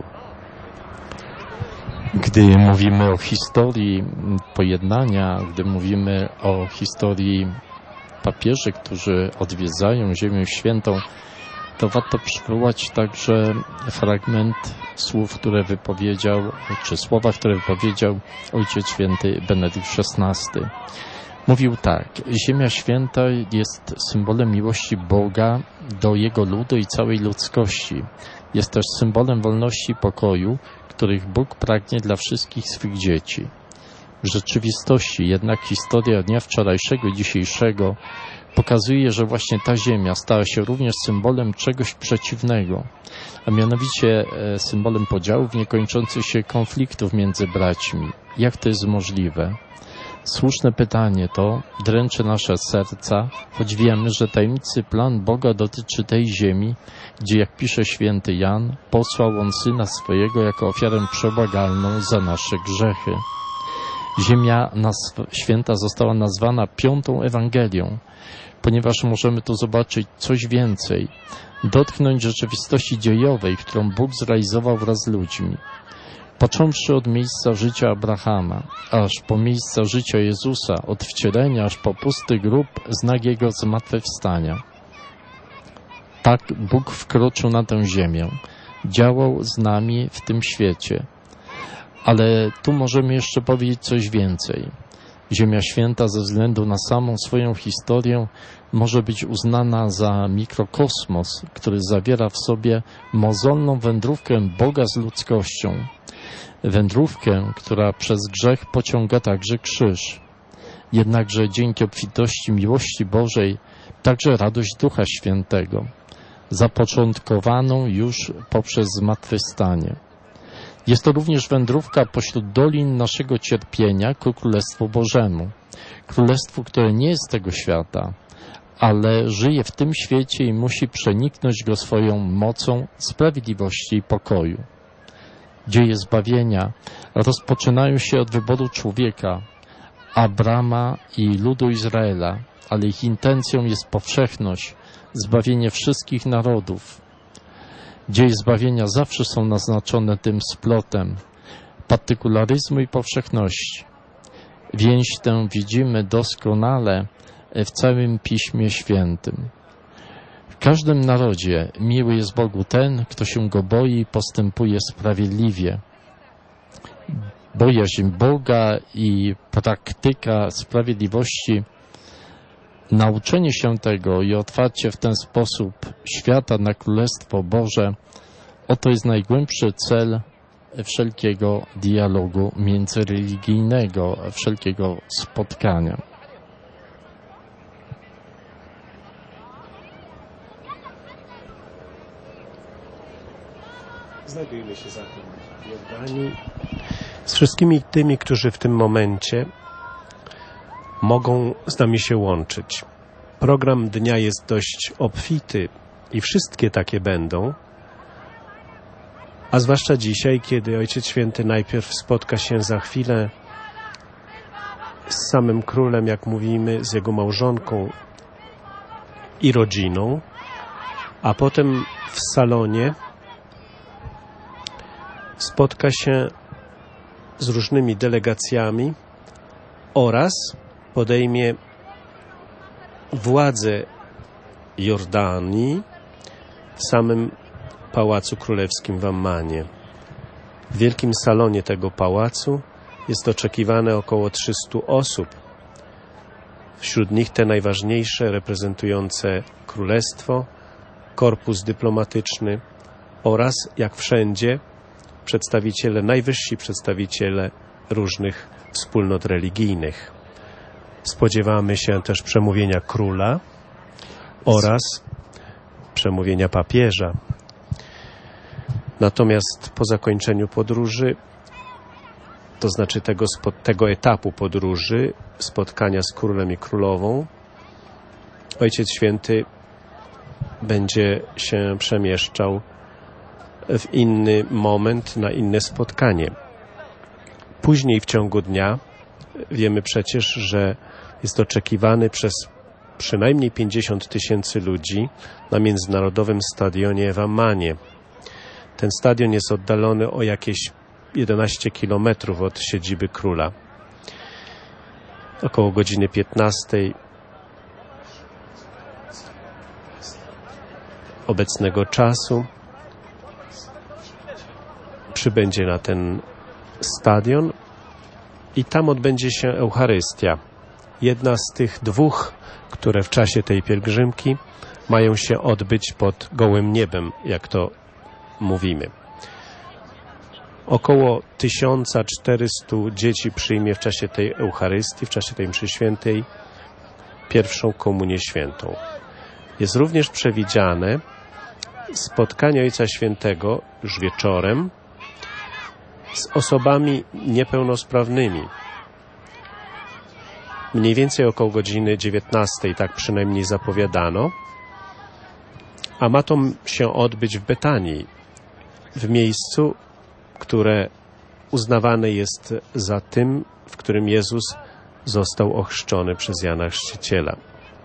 Gdy mówimy o historii pojednania, gdy mówimy o historii papieży, którzy odwiedzają Ziemię Świętą, to warto przywołać także fragment słów, które wypowiedział, czy słowa, które wypowiedział Ojciec Święty Benedykt szesnasty. Mówił tak: Ziemia Święta jest symbolem miłości Boga do Jego ludu i całej ludzkości. Jest też symbolem wolności i pokoju, których Bóg pragnie dla wszystkich swych dzieci. W rzeczywistości jednak historia dnia wczorajszego i dzisiejszego pokazuje, że właśnie ta ziemia stała się również symbolem czegoś przeciwnego, a mianowicie symbolem podziałów, niekończących się konfliktów między braćmi. Jak to jest możliwe? Słuszne pytanie to dręczy nasze serca, choć wiemy, że tajemnicy plan Boga dotyczy tej ziemi, gdzie, jak pisze święty Jan, posłał On Syna swojego jako ofiarę przebłagalną za nasze grzechy. Ziemia nazw- święta została nazwana piątą Ewangelią, ponieważ możemy tu zobaczyć coś więcej, dotknąć rzeczywistości dziejowej, którą Bóg zrealizował wraz z ludźmi. Począwszy od miejsca życia Abrahama, aż po miejsca życia Jezusa, od wcielenia aż po pusty grób, znak Jego zmartwychwstania. Tak Bóg wkroczył na tę ziemię, działał z nami w tym świecie. Ale tu możemy jeszcze powiedzieć coś więcej. Ziemia Święta ze względu na samą swoją historię może być uznana za mikrokosmos, który zawiera w sobie mozolną wędrówkę Boga z ludzkością. Wędrówkę, która przez grzech pociąga także krzyż. Jednakże dzięki obfitości miłości Bożej także radość Ducha Świętego, zapoczątkowaną już poprzez zmartwychwstanie. Jest to również wędrówka pośród dolin naszego cierpienia ku Królestwu Bożemu. Królestwu, które nie jest tego świata, ale żyje w tym świecie i musi przeniknąć go swoją mocą sprawiedliwości i pokoju. Dzieje zbawienia rozpoczynają się od wyboru człowieka, Abrama i ludu Izraela, ale ich intencją jest powszechność, zbawienie wszystkich narodów. Dzieje zbawienia zawsze są naznaczone tym splotem partykularyzmu i powszechności. Więź tę widzimy doskonale w całym Piśmie Świętym. W każdym narodzie miły jest Bogu ten, kto się Go boi i postępuje sprawiedliwie. Bojaźń Boga i praktyka sprawiedliwości, nauczenie się tego i otwarcie w ten sposób świata na Królestwo Boże, oto jest najgłębszy cel wszelkiego dialogu międzyreligijnego, wszelkiego spotkania. Znajdujemy się zatem w Jordanii z wszystkimi tymi, którzy w tym momencie mogą z nami się łączyć. Program dnia jest dość obfity i wszystkie takie będą, a zwłaszcza dzisiaj, kiedy Ojciec Święty najpierw spotka się za chwilę z samym królem, jak mówimy, z jego małżonką i rodziną, a potem w salonie spotka się z różnymi delegacjami oraz podejmie władzę Jordanii w samym Pałacu Królewskim w Ammanie. W wielkim salonie tego pałacu jest oczekiwane około trzystu osób. Wśród nich te najważniejsze, reprezentujące królestwo, korpus dyplomatyczny oraz, jak wszędzie, przedstawiciele, najwyżsi przedstawiciele różnych wspólnot religijnych. Spodziewamy się też przemówienia króla oraz przemówienia papieża. Natomiast po zakończeniu podróży, to znaczy tego, tego etapu podróży, spotkania z królem i królową, Ojciec Święty będzie się przemieszczał w inny moment, na inne spotkanie. Później w ciągu dnia wiemy przecież, że jest oczekiwany przez przynajmniej pięćdziesiąt tysięcy ludzi na międzynarodowym stadionie w Ammanie. Ten stadion jest oddalony o jakieś jedenaście kilometrów od siedziby króla. Około godziny piętnastej obecnego czasu przybędzie na ten stadion i tam odbędzie się Eucharystia. Jedna z tych dwóch, które w czasie tej pielgrzymki mają się odbyć pod gołym niebem, jak to mówimy. Około tysiąc czterysta dzieci przyjmie w czasie tej Eucharystii, w czasie tej mszy świętej pierwszą komunię świętą. Jest również przewidziane spotkanie Ojca Świętego już wieczorem z osobami niepełnosprawnymi. Mniej więcej około godziny dziewiętnastej, tak przynajmniej zapowiadano, a ma to się odbyć w Betanii, w miejscu, które uznawane jest za tym, w którym Jezus został ochrzczony przez Jana Chrzciciela.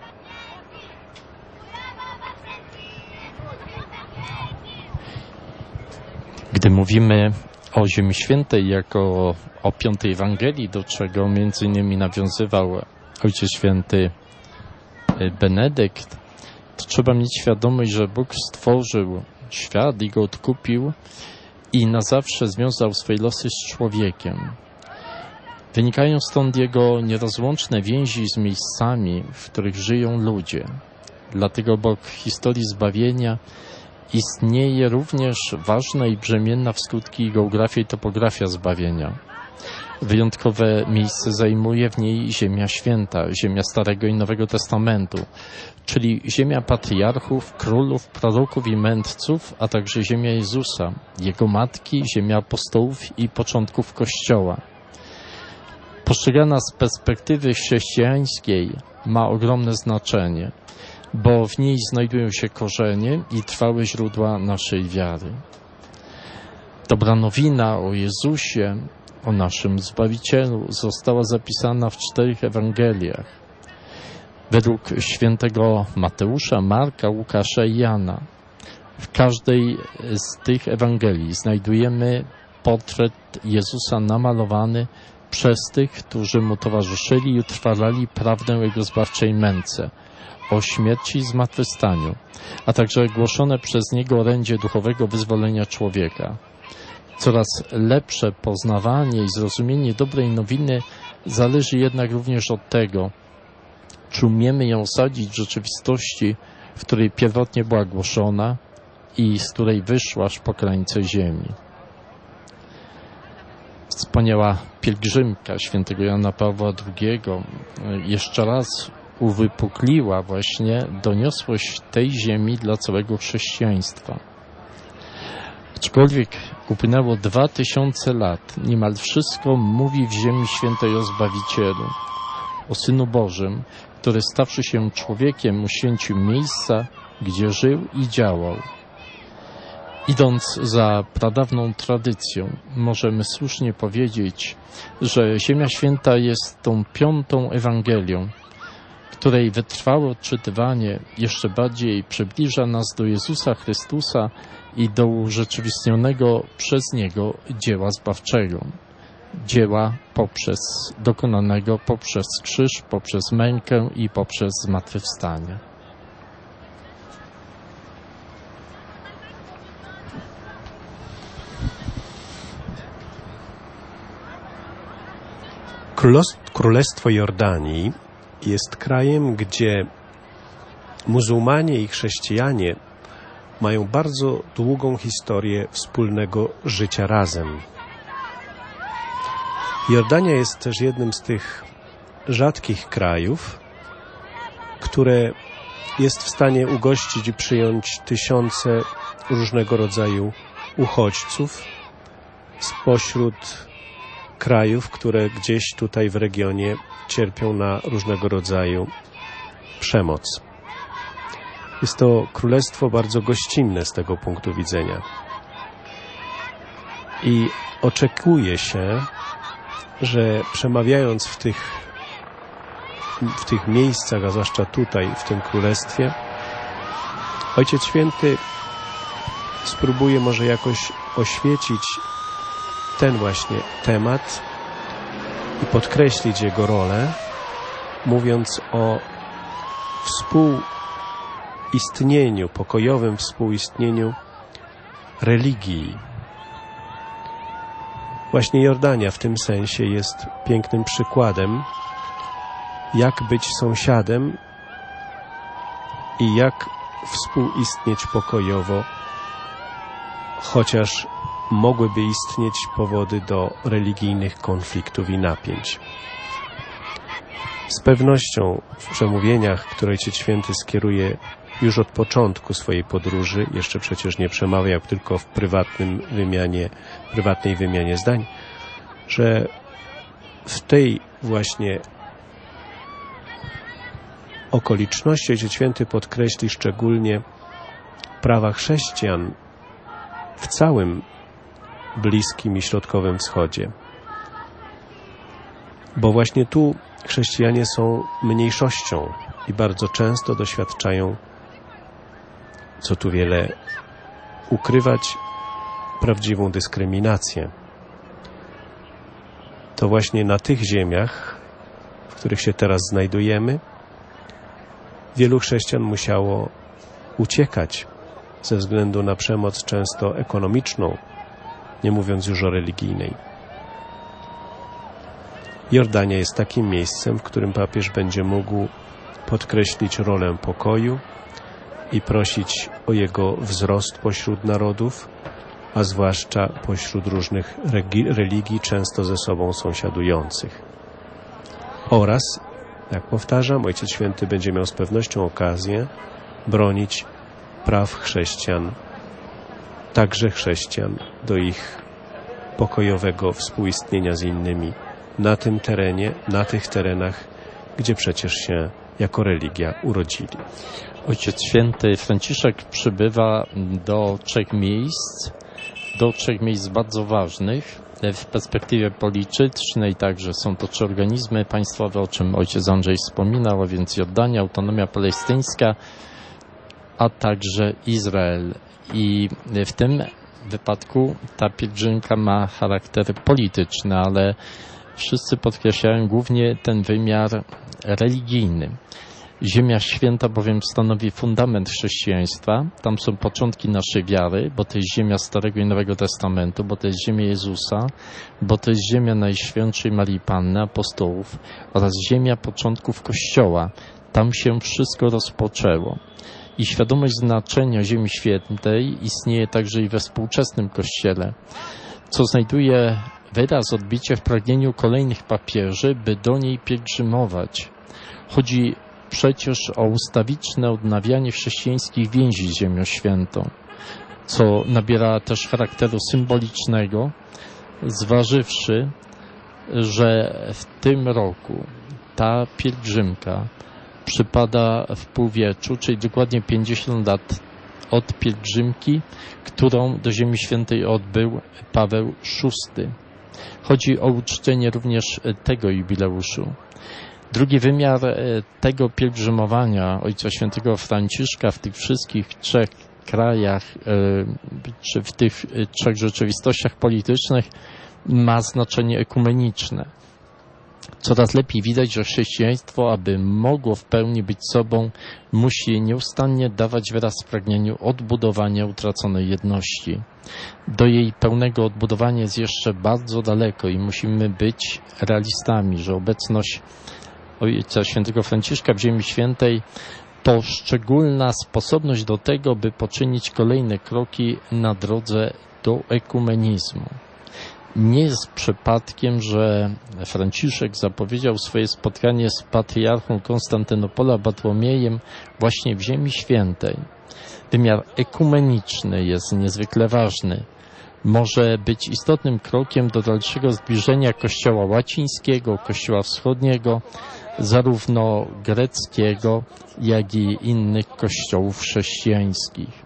Gdy mówimy o Ziemi Świętej jako o piątej Ewangelii, do czego między innymi nawiązywał Ojciec Święty Benedykt, to trzeba mieć świadomość, że Bóg stworzył świat i go odkupił i na zawsze związał swoje losy z człowiekiem. Wynikają stąd jego nierozłączne więzi z miejscami, w których żyją ludzie. Dlatego obok historii zbawienia istnieje również ważna i brzemienna w skutki geografia i topografia zbawienia. Wyjątkowe miejsce zajmuje w niej Ziemia Święta, ziemia Starego i Nowego Testamentu, czyli ziemia patriarchów, królów, proroków i mędrców, a także ziemia Jezusa, Jego Matki, ziemia apostołów i początków Kościoła. Postrzegana z perspektywy chrześcijańskiej ma ogromne znaczenie, bo w niej znajdują się korzenie i trwałe źródła naszej wiary. Dobra nowina o Jezusie, o naszym Zbawicielu, została zapisana w czterech Ewangeliach. Według świętego Mateusza, Marka, Łukasza i Jana. W każdej z tych Ewangelii znajdujemy portret Jezusa namalowany przez tych, którzy Mu towarzyszyli i utrwalali prawdę o Jego zbawczej męce, o śmierci i zmartwychwstaniu, a także głoszone przez Niego orędzie duchowego wyzwolenia człowieka. Coraz lepsze poznawanie i zrozumienie dobrej nowiny zależy jednak również od tego, czy umiemy ją osadzić w rzeczywistości, w której pierwotnie była głoszona i z której wyszła aż po krańce ziemi. Wspaniała pielgrzymka świętego Jana Pawła drugiego jeszcze raz uwypukliła właśnie doniosłość tej ziemi dla całego chrześcijaństwa. Aczkolwiek upłynęło dwa tysiące lat, niemal wszystko mówi w Ziemi Świętej o Zbawicielu, o Synu Bożym, który stawszy się człowiekiem uświęcił miejsca, gdzie żył i działał. Idąc za pradawną tradycją, możemy słusznie powiedzieć, że Ziemia Święta jest tą piątą Ewangelią, której wytrwałe odczytywanie jeszcze bardziej przybliża nas do Jezusa Chrystusa i do urzeczywistnionego przez Niego dzieła zbawczego. dzieła poprzez dokonanego, poprzez krzyż, poprzez mękę i poprzez zmartwychwstanie. Królestwo Jordanii jest krajem, gdzie muzułmanie i chrześcijanie mają bardzo długą historię wspólnego życia razem. Jordania jest też jednym z tych rzadkich krajów, które jest w stanie ugościć i przyjąć tysiące różnego rodzaju uchodźców spośród krajów, które gdzieś tutaj w regionie cierpią na różnego rodzaju przemoc. Jest to królestwo bardzo gościnne z tego punktu widzenia. I oczekuje się, że przemawiając w tych, w tych miejscach, a zwłaszcza tutaj, w tym królestwie, Ojciec Święty spróbuje może jakoś oświecić ten właśnie temat i podkreślić jego rolę, mówiąc o współistnieniu, pokojowym współistnieniu religii. Właśnie Jordania w tym sensie jest pięknym przykładem, jak być sąsiadem i jak współistnieć pokojowo, chociaż mogłyby istnieć powody do religijnych konfliktów i napięć. Z pewnością w przemówieniach, które Ojciec Święty skieruje już od początku swojej podróży, jeszcze przecież nie przemawiał tylko w prywatnym wymianie, prywatnej wymianie zdań, że w tej właśnie okoliczności Ojciec Święty podkreśli szczególnie prawa chrześcijan w całym Bliskim i Środkowym Wschodzie. Bo właśnie tu chrześcijanie są mniejszością i bardzo często doświadczają, co tu wiele ukrywać, prawdziwą dyskryminację. To właśnie na tych ziemiach, w których się teraz znajdujemy, wielu chrześcijan musiało uciekać ze względu na przemoc często ekonomiczną, nie mówiąc już o religijnej. Jordania jest takim miejscem, w którym papież będzie mógł podkreślić rolę pokoju i prosić o jego wzrost pośród narodów, a zwłaszcza pośród różnych religii, często ze sobą sąsiadujących. Oraz, jak powtarzam, Ojciec Święty będzie miał z pewnością okazję bronić praw chrześcijan, także chrześcijan, do ich pokojowego współistnienia z innymi na tym terenie, na tych terenach, gdzie przecież się jako religia urodzili. Ojciec Święty Franciszek przybywa do trzech miejsc, do trzech miejsc bardzo ważnych w perspektywie politycznej, także są to trzy organizmy państwowe, o czym ojciec Andrzej wspominał, a więc Jordania, autonomia palestyńska, a także Izrael. I w tym wypadku ta pielgrzymka ma charakter polityczny, ale wszyscy podkreślają głównie ten wymiar religijny. Ziemia Święta bowiem stanowi fundament chrześcijaństwa. Tam są początki naszej wiary, bo to jest ziemia Starego i Nowego Testamentu, bo to jest ziemia Jezusa, bo to jest ziemia Najświętszej Marii Panny, apostołów oraz ziemia początków Kościoła. Tam się wszystko rozpoczęło. I świadomość znaczenia Ziemi Świętej istnieje także i we współczesnym Kościele, co znajduje wyraz, odbicie w pragnieniu kolejnych papieży, by do niej pielgrzymować. Chodzi przecież o ustawiczne odnawianie chrześcijańskich więzi z Ziemią Świętą, co nabiera też charakteru symbolicznego, zważywszy, że w tym roku ta pielgrzymka przypada w półwieczu, czyli dokładnie pięćdziesiąt lat od pielgrzymki, którą do Ziemi Świętej odbył Paweł szósty. Chodzi o uczczenie również tego jubileuszu. Drugi wymiar tego pielgrzymowania Ojca Świętego Franciszka w tych wszystkich trzech krajach, czy w tych trzech rzeczywistościach politycznych ma znaczenie ekumeniczne. Coraz lepiej widać, że chrześcijaństwo, aby mogło w pełni być sobą, musi nieustannie dawać wyraz pragnieniu odbudowania utraconej jedności. Do jej pełnego odbudowania jest jeszcze bardzo daleko i musimy być realistami, że obecność Ojca Świętego Franciszka w Ziemi Świętej to szczególna sposobność do tego, by poczynić kolejne kroki na drodze do ekumenizmu. Nie jest przypadkiem, że Franciszek zapowiedział swoje spotkanie z patriarchą Konstantynopola Bartłomiejem właśnie w Ziemi Świętej. Wymiar ekumeniczny jest niezwykle ważny. Może być istotnym krokiem do dalszego zbliżenia Kościoła łacińskiego, Kościoła wschodniego, zarówno greckiego, jak i innych kościołów chrześcijańskich.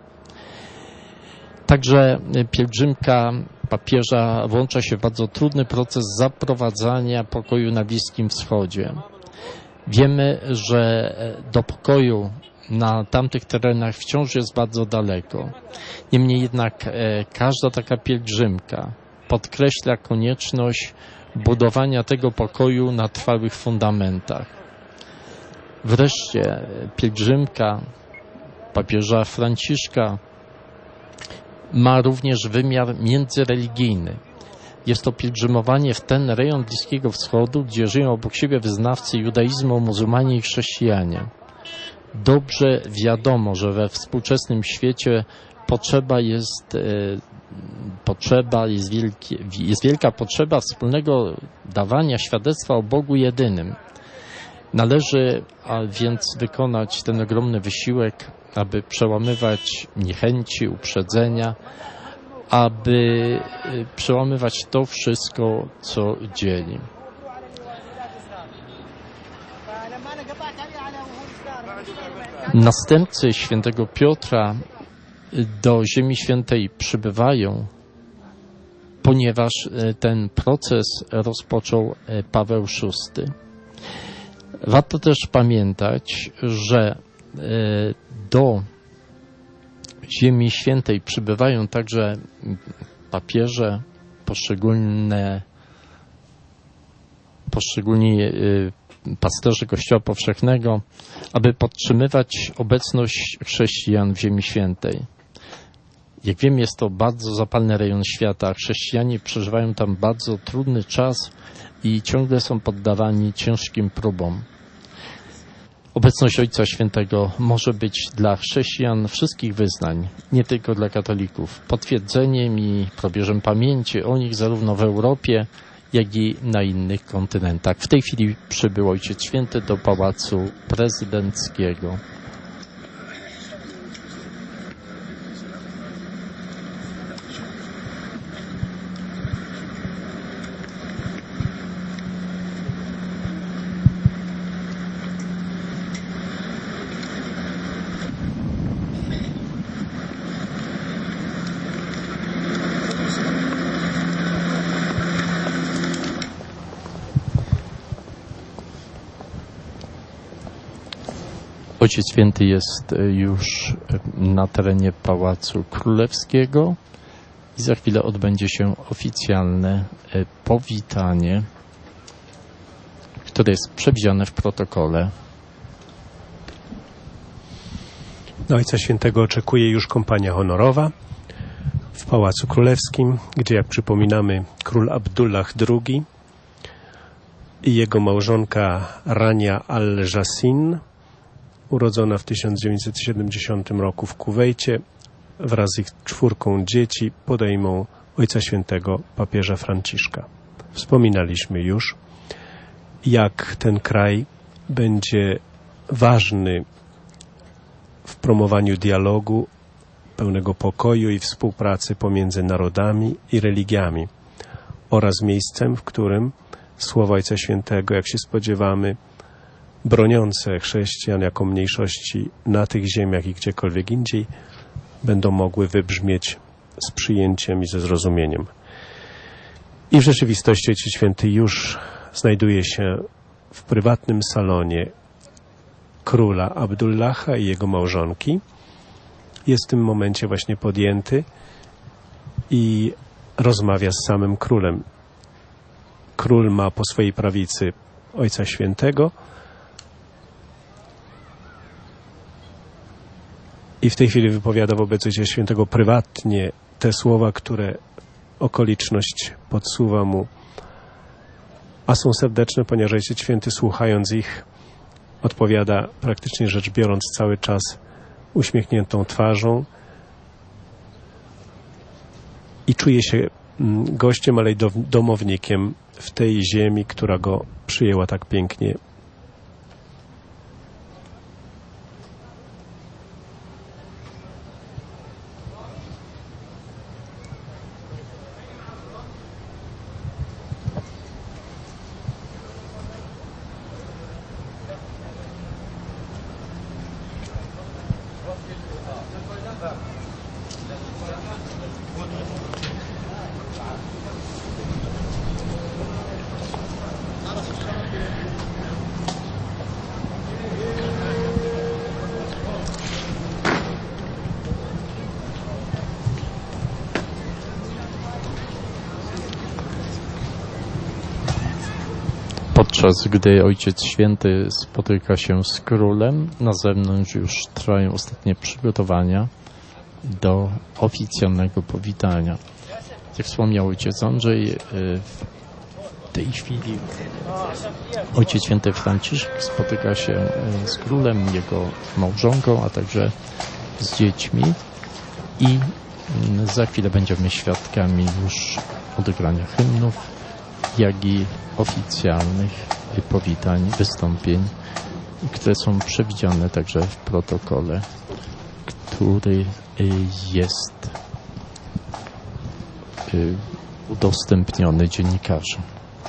Także pielgrzymka papieża włącza się w bardzo trudny proces zaprowadzania pokoju na Bliskim Wschodzie. Wiemy, że do pokoju na tamtych terenach wciąż jest bardzo daleko. Niemniej jednak każda taka pielgrzymka podkreśla konieczność budowania tego pokoju na trwałych fundamentach. Wreszcie pielgrzymka papieża Franciszka ma również wymiar międzyreligijny. Jest to pielgrzymowanie w ten rejon Bliskiego Wschodu, gdzie żyją obok siebie wyznawcy judaizmu, muzułmanie i chrześcijanie. Dobrze wiadomo, że we współczesnym świecie potrzeba jest, e, potrzeba jest, wielkie, jest wielka potrzeba wspólnego dawania świadectwa o Bogu jedynym. Należy a więc wykonać ten ogromny wysiłek, aby przełamywać niechęci, uprzedzenia, aby przełamywać to wszystko, co dzieli. Następcy świętego Piotra do Ziemi Świętej przybywają, ponieważ ten proces rozpoczął Paweł szósty. Warto też pamiętać, że do Ziemi Świętej przybywają także papieże, poszczególne, poszczególni pasterze Kościoła Powszechnego, aby podtrzymywać obecność chrześcijan w Ziemi Świętej. Jak wiemy, jest to bardzo zapalny rejon świata. Chrześcijanie przeżywają tam bardzo trudny czas i ciągle są poddawani ciężkim próbom. Obecność Ojca Świętego może być dla chrześcijan wszystkich wyznań, nie tylko dla katolików, potwierdzeniem i probierzem pamięci o nich zarówno w Europie, jak i na innych kontynentach. W tej chwili przybył Ojciec Święty do Pałacu Prezydenckiego. Ojciec Święty jest już na terenie Pałacu Królewskiego i za chwilę odbędzie się oficjalne powitanie, które jest przewidziane w protokole. Na Ojca Świętego oczekuje już kompania honorowa w Pałacu Królewskim, gdzie, jak przypominamy, król Abdullah drugi i jego małżonka Rania al-Jassin, urodzona w tysiąc dziewięćset siedemdziesiątym roku w Kuwejcie, wraz z ich czwórką dzieci podejmą Ojca Świętego papieża Franciszka. Wspominaliśmy już, jak ten kraj będzie ważny w promowaniu dialogu, pełnego pokoju i współpracy pomiędzy narodami i religiami oraz miejscem, w którym słowa Ojca Świętego, jak się spodziewamy, broniące chrześcijan jako mniejszości na tych ziemiach i gdziekolwiek indziej, będą mogły wybrzmieć z przyjęciem i ze zrozumieniem. I w rzeczywistości Ojciec Święty już znajduje się w prywatnym salonie króla Abdullaha i jego małżonki. Jest w tym momencie właśnie podjęty i rozmawia z samym królem. król ma po swojej prawicy Ojca Świętego i w tej chwili wypowiada wobec Ojca Świętego prywatnie te słowa, które okoliczność podsuwa mu, a są serdeczne, ponieważ Ojciec Święty, słuchając ich, odpowiada praktycznie rzecz biorąc cały czas uśmiechniętą twarzą i czuje się gościem, ale i domownikiem w tej ziemi, która go przyjęła tak pięknie. Podczas gdy Ojciec Święty spotyka się z królem, na zewnątrz już trwają ostatnie przygotowania do oficjalnego powitania. Jak wspomniał Ojciec Andrzej, w tej chwili Ojciec Święty Franciszek spotyka się z królem, jego małżonką, a także z dziećmi i za chwilę będziemy świadkami już odegrania hymnów, jak i oficjalnych powitań, wystąpień, które są przewidziane także w protokole, który jest udostępniony dziennikarzom.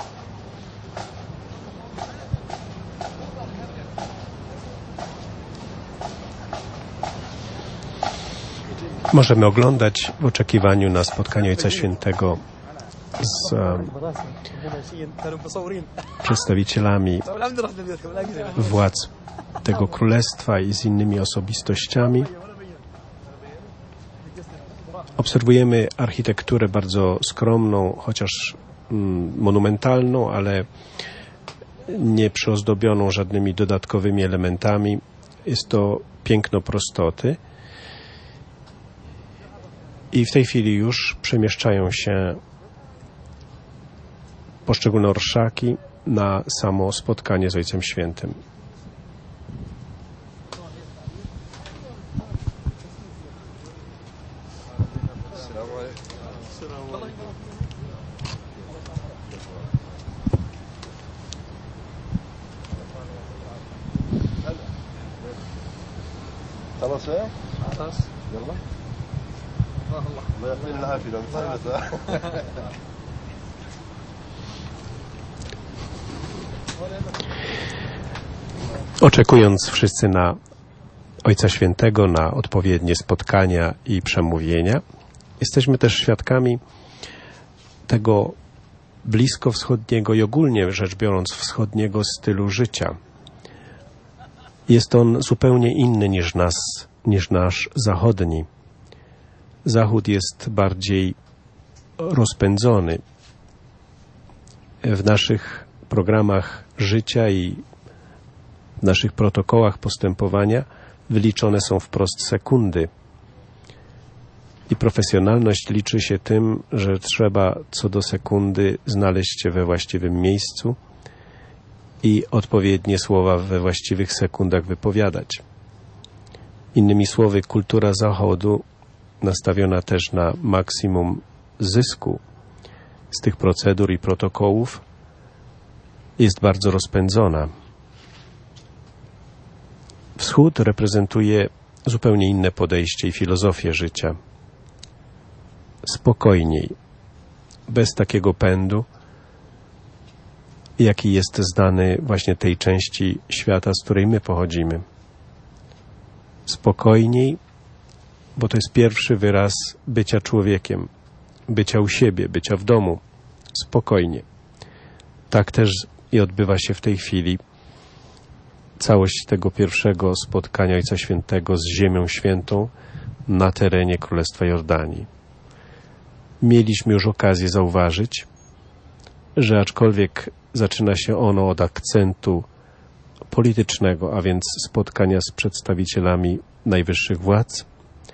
Możemy oglądać w oczekiwaniu na spotkanie Ojca Świętego z um, przedstawicielami władz tego królestwa i z innymi osobistościami. Obserwujemy architekturę bardzo skromną, chociaż mm, monumentalną, ale nie przyozdobioną żadnymi dodatkowymi elementami. Jest to piękno prostoty. I w tej chwili już przemieszczają się poszczególne orszaki na samo spotkanie z Ojcem Świętym. خلاص ايه خلاص يلا الله يعطينا العافيه لو Oczekując wszyscy na Ojca Świętego, na odpowiednie spotkania i przemówienia, jesteśmy też świadkami tego bliskowschodniego i ogólnie rzecz biorąc wschodniego stylu życia. Jest on zupełnie inny niż, nas, niż nasz zachodni. Zachód jest bardziej rozpędzony. W naszych programach życia i w naszych protokołach postępowania wyliczone są wprost sekundy. I profesjonalność liczy się tym, że trzeba co do sekundy znaleźć się we właściwym miejscu i odpowiednie słowa we właściwych sekundach wypowiadać. Innymi słowy, kultura Zachodu, nastawiona też na maksimum zysku z tych procedur i protokołów, jest bardzo rozpędzona. Wschód reprezentuje zupełnie inne podejście i filozofię życia. Spokojniej, bez takiego pędu, jaki jest znany właśnie tej części świata, z której my pochodzimy. Spokojniej, bo to jest pierwszy wyraz bycia człowiekiem, bycia u siebie, bycia w domu. Spokojnie. Tak też i odbywa się w tej chwili całość tego pierwszego spotkania Ojca Świętego z Ziemią Świętą na terenie Królestwa Jordanii. Mieliśmy już okazję zauważyć, że aczkolwiek zaczyna się ono od akcentu politycznego, a więc spotkania z przedstawicielami najwyższych władz,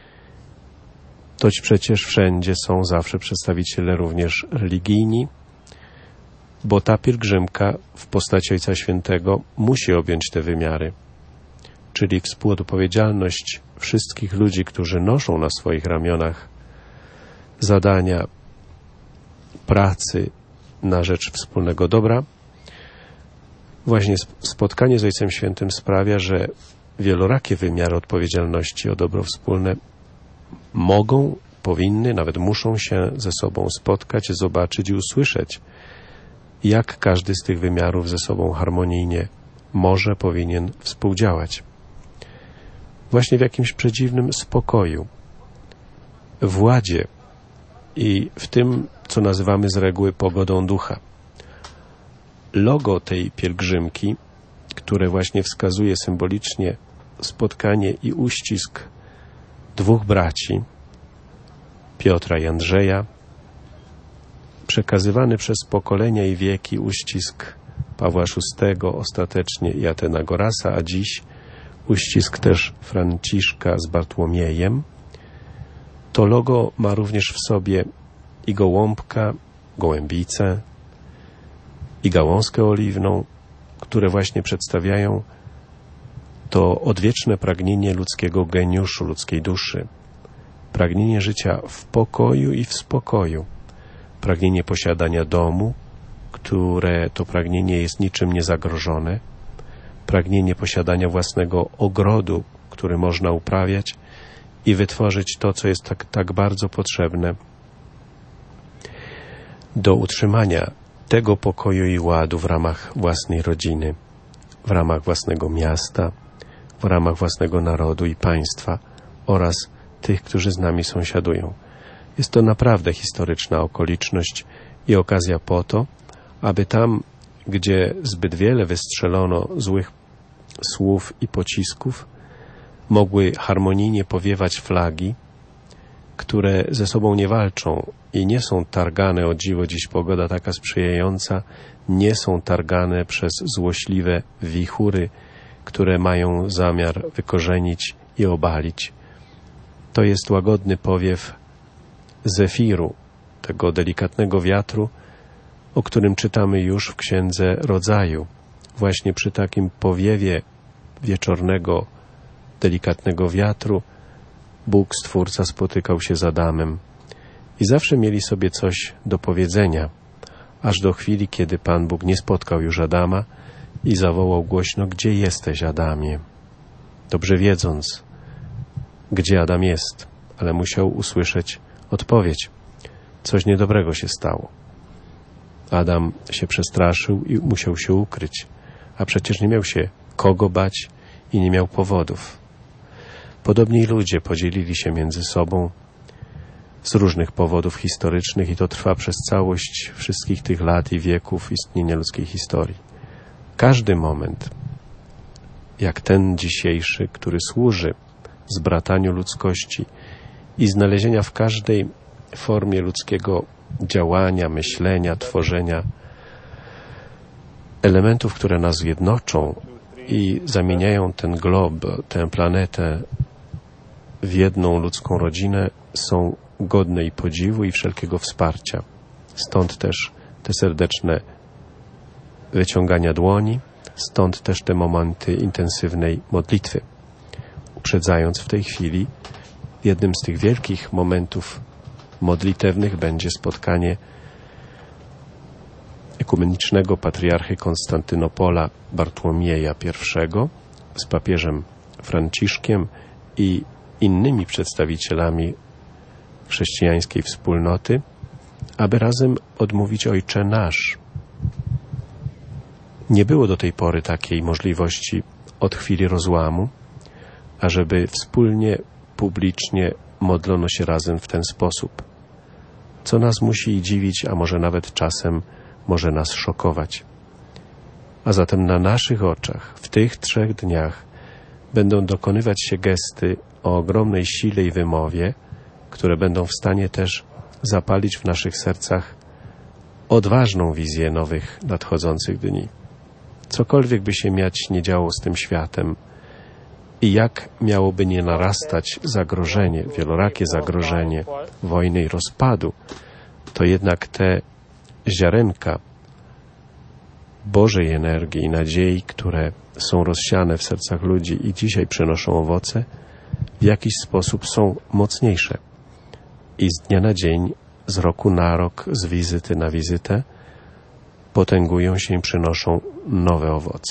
toć przecież wszędzie są zawsze przedstawiciele również religijni, bo ta pielgrzymka w postaci Ojca Świętego musi objąć te wymiary, czyli współodpowiedzialność wszystkich ludzi, którzy noszą na swoich ramionach zadania pracy na rzecz wspólnego dobra. Właśnie spotkanie z Ojcem Świętym sprawia, że wielorakie wymiary odpowiedzialności o dobro wspólne mogą, powinny, nawet muszą się ze sobą spotkać, zobaczyć i usłyszeć, jak każdy z tych wymiarów ze sobą harmonijnie może, powinien współdziałać. Właśnie w jakimś przedziwnym spokoju, w ładzie i w tym, co nazywamy z reguły pogodą ducha. Logo tej pielgrzymki, które właśnie wskazuje symbolicznie spotkanie i uścisk dwóch braci, Piotra i Andrzeja, przekazywany przez pokolenia i wieki uścisk Pawła szóstego, ostatecznie i Atenagorasa, a dziś uścisk też Franciszka z Bartłomiejem. To logo ma również w sobie i gołąbka, gołębicę, i gałązkę oliwną, które właśnie przedstawiają to odwieczne pragnienie ludzkiego geniuszu, ludzkiej duszy. Pragnienie życia w pokoju i w spokoju. Pragnienie posiadania domu, które to pragnienie jest niczym niezagrożone. Pragnienie posiadania własnego ogrodu, który można uprawiać i wytworzyć to, co jest tak, tak bardzo potrzebne do utrzymania tego pokoju i ładu w ramach własnej rodziny, w ramach własnego miasta, w ramach własnego narodu i państwa oraz tych, którzy z nami sąsiadują. Jest to naprawdę historyczna okoliczność i okazja po to, aby tam, gdzie zbyt wiele wystrzelono złych słów i pocisków, mogły harmonijnie powiewać flagi, które ze sobą nie walczą i nie są targane, o dziwo dziś pogoda taka sprzyjająca, nie są targane przez złośliwe wichury, które mają zamiar wykorzenić i obalić. To jest łagodny powiew zefiru, tego delikatnego wiatru, o którym czytamy już w Księdze Rodzaju. Właśnie przy takim powiewie wieczornego, delikatnego wiatru Bóg Stwórca spotykał się z Adamem i zawsze mieli sobie coś do powiedzenia, aż do chwili, kiedy Pan Bóg nie spotkał już Adama i zawołał głośno: gdzie jesteś, Adamie? Dobrze wiedząc, gdzie Adam jest, ale musiał usłyszeć odpowiedź. Coś niedobrego się stało. Adam się przestraszył i musiał się ukryć, a przecież nie miał się kogo bać i nie miał powodów. Podobni ludzie podzielili się między sobą z różnych powodów historycznych i to trwa przez całość wszystkich tych lat i wieków istnienia ludzkiej historii. Każdy moment, jak ten dzisiejszy, który służy zbrataniu ludzkości i znalezienia w każdej formie ludzkiego działania, myślenia, tworzenia elementów, które nas jednoczą i zamieniają ten glob, tę planetę w jedną ludzką rodzinę, są godne i podziwu i wszelkiego wsparcia. Stąd też te serdeczne wyciągania dłoni, stąd też te momenty intensywnej modlitwy. Uprzedzając w tej chwili, jednym z tych wielkich momentów modlitewnych będzie spotkanie ekumenicznego patriarchy Konstantynopola Bartłomieja I z papieżem Franciszkiem i innymi przedstawicielami chrześcijańskiej wspólnoty, aby razem odmówić Ojcze Nasz. Nie było do tej pory takiej możliwości od chwili rozłamu, ażeby wspólnie, publicznie modlono się razem w ten sposób, co nas musi dziwić, a może nawet czasem może nas szokować. A zatem na naszych oczach w tych trzech dniach będą dokonywać się gesty o ogromnej sile i wymowie, które będą w stanie też zapalić w naszych sercach odważną wizję nowych, nadchodzących dni. Cokolwiek by się miać nie działo z tym światem i jak miałoby nie narastać zagrożenie, wielorakie zagrożenie wojny i rozpadu, to jednak te ziarenka Bożej energii i nadziei, które są rozsiane w sercach ludzi i dzisiaj przynoszą owoce, w jakiś sposób są mocniejsze. I z dnia na dzień, z roku na rok, z wizyty na wizytę potęgują się i przynoszą nowe owoce.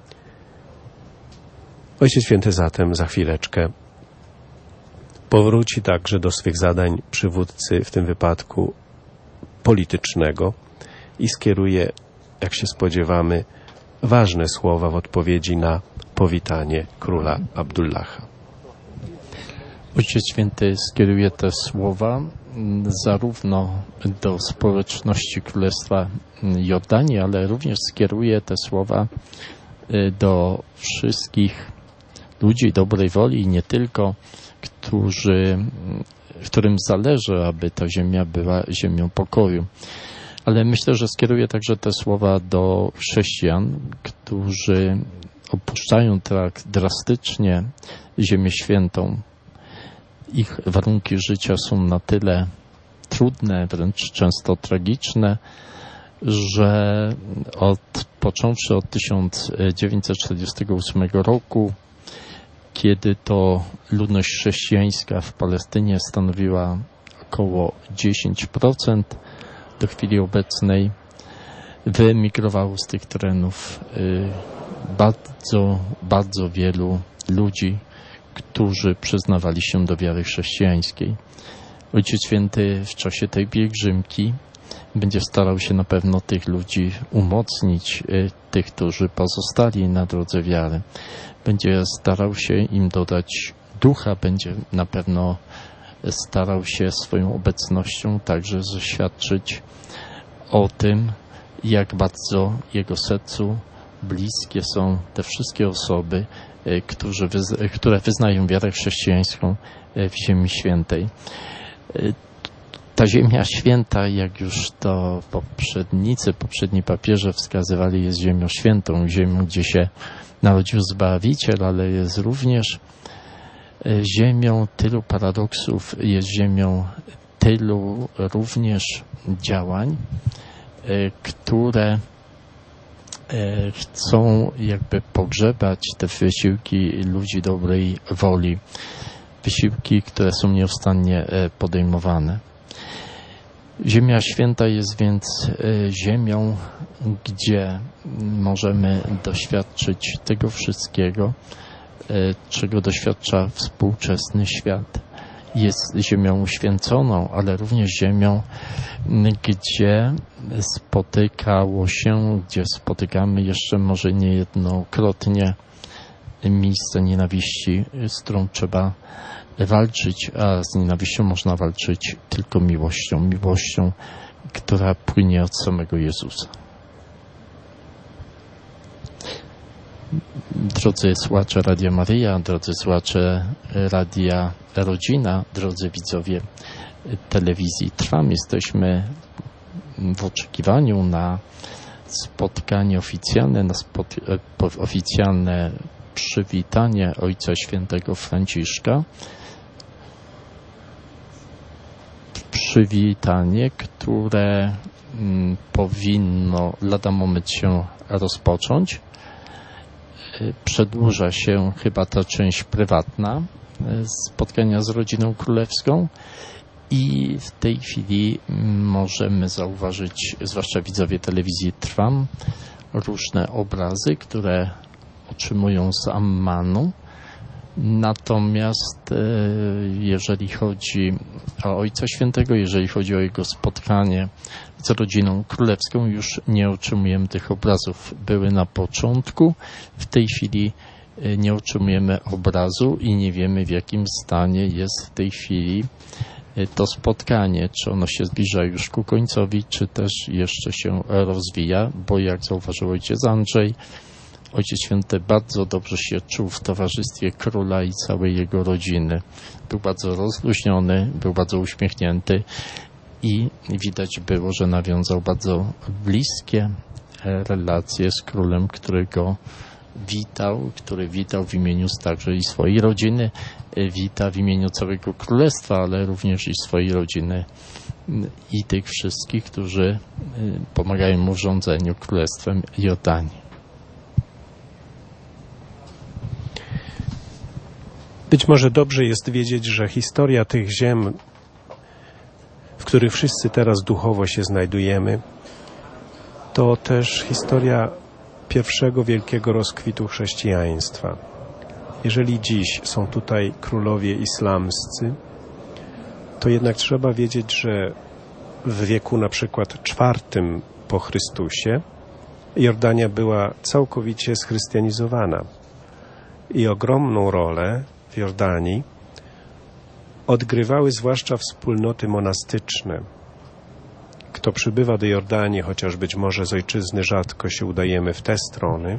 Ojciec Święty zatem za chwileczkę powróci także do swych zadań przywódcy, w tym wypadku politycznego, i skieruje, jak się spodziewamy, ważne słowa w odpowiedzi na powitanie króla Abdullaha. Ojciec Święty skieruje te słowa zarówno do społeczności Królestwa Jordanii, ale również skieruje te słowa do wszystkich ludzi dobrej woli i nie tylko, którzy, którym zależy, aby ta ziemia była ziemią pokoju. Ale myślę, że skieruje także te słowa do chrześcijan, którzy opuszczają tak drastycznie Ziemię Świętą. Ich warunki życia są na tyle trudne, wręcz często tragiczne, że od, począwszy od tysiąc dziewięćset czterdziestego ósmego roku, kiedy to ludność chrześcijańska w Palestynie stanowiła około dziesięć procent, do chwili obecnej wyemigrowało z tych terenów bardzo, bardzo wielu ludzi, którzy przyznawali się do wiary chrześcijańskiej. Ojciec Święty w czasie tej pielgrzymki będzie starał się na pewno tych ludzi umocnić, tych, którzy pozostali na drodze wiary. Będzie starał się im dodać ducha, będzie na pewno starał się swoją obecnością także zaświadczyć o tym, jak bardzo jego sercu bliskie są te wszystkie osoby, którzy, które wyznają wiarę chrześcijańską w Ziemi Świętej. Ta Ziemia Święta, jak już to poprzednicy, poprzedni papieże wskazywali, jest ziemią świętą, ziemią, gdzie się narodził Zbawiciel, ale jest również ziemią tylu paradoksów, jest ziemią tylu również działań, które chcą jakby pogrzebać te wysiłki ludzi dobrej woli, wysiłki, które są nieustannie podejmowane. Ziemia Święta jest więc ziemią, gdzie możemy doświadczyć tego wszystkiego, czego doświadcza współczesny świat. Jest ziemią uświęconą, ale również ziemią, gdzie spotykało się, gdzie spotykamy jeszcze może niejednokrotnie miejsce nienawiści, z którą trzeba walczyć, a z nienawiścią można walczyć tylko miłością, miłością, która płynie od samego Jezusa. Drodzy słuchacze Radia Maryja, drodzy słuchacze Radia Rodzina, drodzy widzowie telewizji Trwam, jesteśmy w oczekiwaniu na spotkanie oficjalne, na spot- oficjalne przywitanie Ojca Świętego Franciszka. Przywitanie, które mm, powinno lada moment się rozpocząć. Przedłuża się chyba ta część prywatna spotkania z rodziną królewską i w tej chwili możemy zauważyć, zwłaszcza widzowie telewizji Trwam, różne obrazy, które otrzymują z Ammanu. Natomiast jeżeli chodzi o Ojca Świętego, jeżeli chodzi o jego spotkanie z rodziną królewską, już nie otrzymujemy tych obrazów. Były na początku, w tej chwili nie otrzymujemy obrazu i nie wiemy, w jakim stanie jest w tej chwili to spotkanie, czy ono się zbliża już ku końcowi, czy też jeszcze się rozwija, bo jak zauważył ojciec Andrzej, Ojciec Święty bardzo dobrze się czuł w towarzystwie króla i całej jego rodziny. Był bardzo rozluźniony, był bardzo uśmiechnięty i widać było, że nawiązał bardzo bliskie relacje z królem, którego witał, który witał w imieniu także i swojej rodziny, wita w imieniu całego królestwa, ale również i swojej rodziny i tych wszystkich, którzy pomagają mu w rządzeniu królestwem Jordanii. Być może dobrze jest wiedzieć, że historia tych ziem, w których wszyscy teraz duchowo się znajdujemy, to też historia pierwszego wielkiego rozkwitu chrześcijaństwa. Jeżeli dziś są tutaj królowie islamscy, to jednak trzeba wiedzieć, że w wieku na przykład czwartym po Chrystusie Jordania była całkowicie schrystianizowana i ogromną rolę w Jordanii odgrywały zwłaszcza wspólnoty monastyczne. Kto przybywa do Jordanii, chociaż być może z ojczyzny rzadko się udajemy w te strony,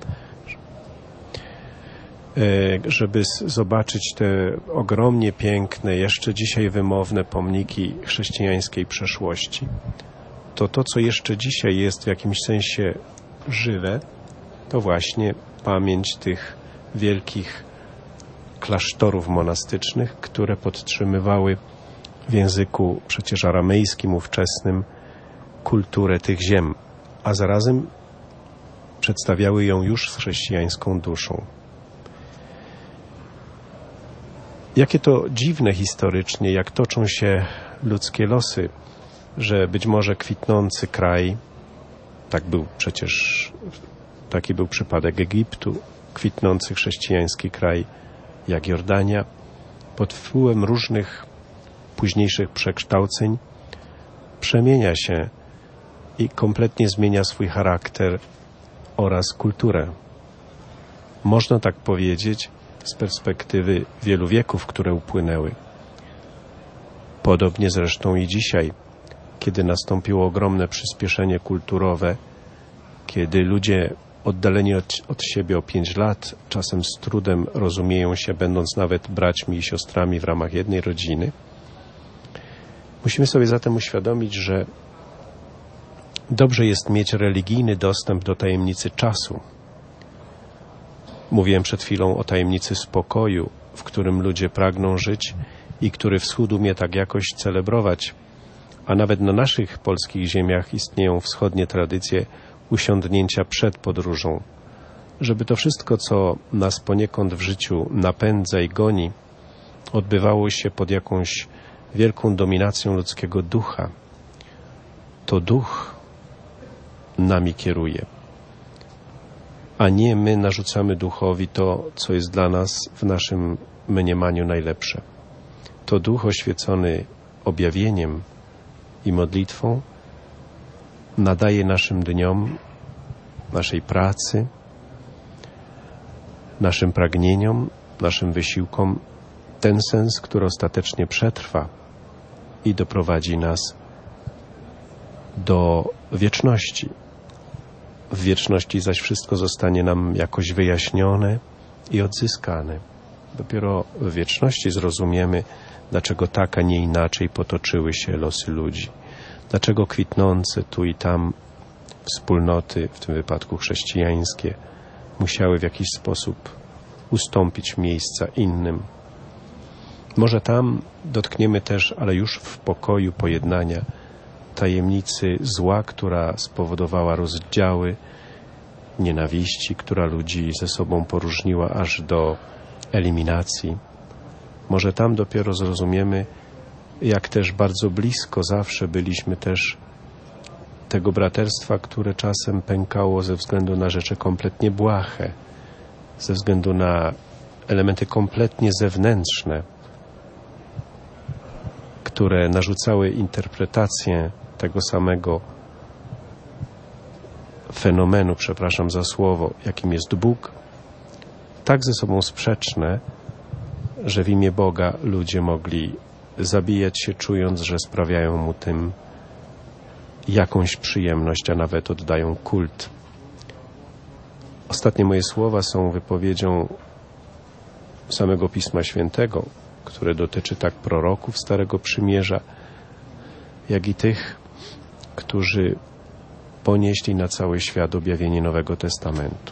żeby zobaczyć te ogromnie piękne, jeszcze dzisiaj wymowne pomniki chrześcijańskiej przeszłości, to to, co jeszcze dzisiaj jest w jakimś sensie żywe, to właśnie pamięć tych wielkich klasztorów monastycznych, które podtrzymywały w języku przecież aramejskim ówczesnym kulturę tych ziem, a zarazem przedstawiały ją już z chrześcijańską duszą. Jakie to dziwne historycznie, jak toczą się ludzkie losy, że być może kwitnący kraj, tak był przecież, taki był przypadek Egiptu, kwitnący chrześcijański kraj jak Jordania, pod wpływem różnych późniejszych przekształceń przemienia się i kompletnie zmienia swój charakter oraz kulturę. Można tak powiedzieć z perspektywy wielu wieków, które upłynęły. Podobnie zresztą i dzisiaj, kiedy nastąpiło ogromne przyspieszenie kulturowe, kiedy ludzie oddaleni od, od siebie o pięć lat, czasem z trudem rozumieją się, będąc nawet braćmi i siostrami w ramach jednej rodziny. Musimy sobie zatem uświadomić, że dobrze jest mieć religijny dostęp do tajemnicy czasu. Mówiłem przed chwilą o tajemnicy spokoju, w którym ludzie pragną żyć i który Wschód umie tak jakoś celebrować. A nawet na naszych polskich ziemiach istnieją wschodnie tradycje usiądnięcia przed podróżą, żeby to wszystko, co nas poniekąd w życiu napędza i goni, odbywało się pod jakąś wielką dominacją ludzkiego ducha. To duch nami kieruje, a nie my narzucamy duchowi to, co jest dla nas w naszym mniemaniu najlepsze. To duch oświecony objawieniem i modlitwą nadaje naszym dniom, naszej pracy, naszym pragnieniom, naszym wysiłkom ten sens, który ostatecznie przetrwa i doprowadzi nas do wieczności. W wieczności zaś wszystko zostanie nam jakoś wyjaśnione i odzyskane. Dopiero w wieczności zrozumiemy, dlaczego tak, a nie inaczej potoczyły się losy ludzi. Dlaczego kwitnące tu i tam wspólnoty, w tym wypadku chrześcijańskie, musiały w jakiś sposób ustąpić miejsca innym. Może tam dotkniemy też, ale już w pokoju pojednania, tajemnicy zła, która spowodowała rozdziały, nienawiści, która ludzi ze sobą poróżniła aż do eliminacji. Może tam dopiero zrozumiemy, jak też bardzo blisko zawsze byliśmy też tego braterstwa, które czasem pękało ze względu na rzeczy kompletnie błahe, ze względu na elementy kompletnie zewnętrzne, które narzucały interpretację tego samego fenomenu, przepraszam za słowo, jakim jest Bóg, tak ze sobą sprzeczne, że w imię Boga ludzie mogli zabijać się, czując, że sprawiają mu tym jakąś przyjemność, a nawet oddają kult. Ostatnie moje słowa są wypowiedzią samego Pisma Świętego, które dotyczy tak proroków Starego Przymierza, jak i tych, którzy ponieśli na cały świat objawienie Nowego Testamentu.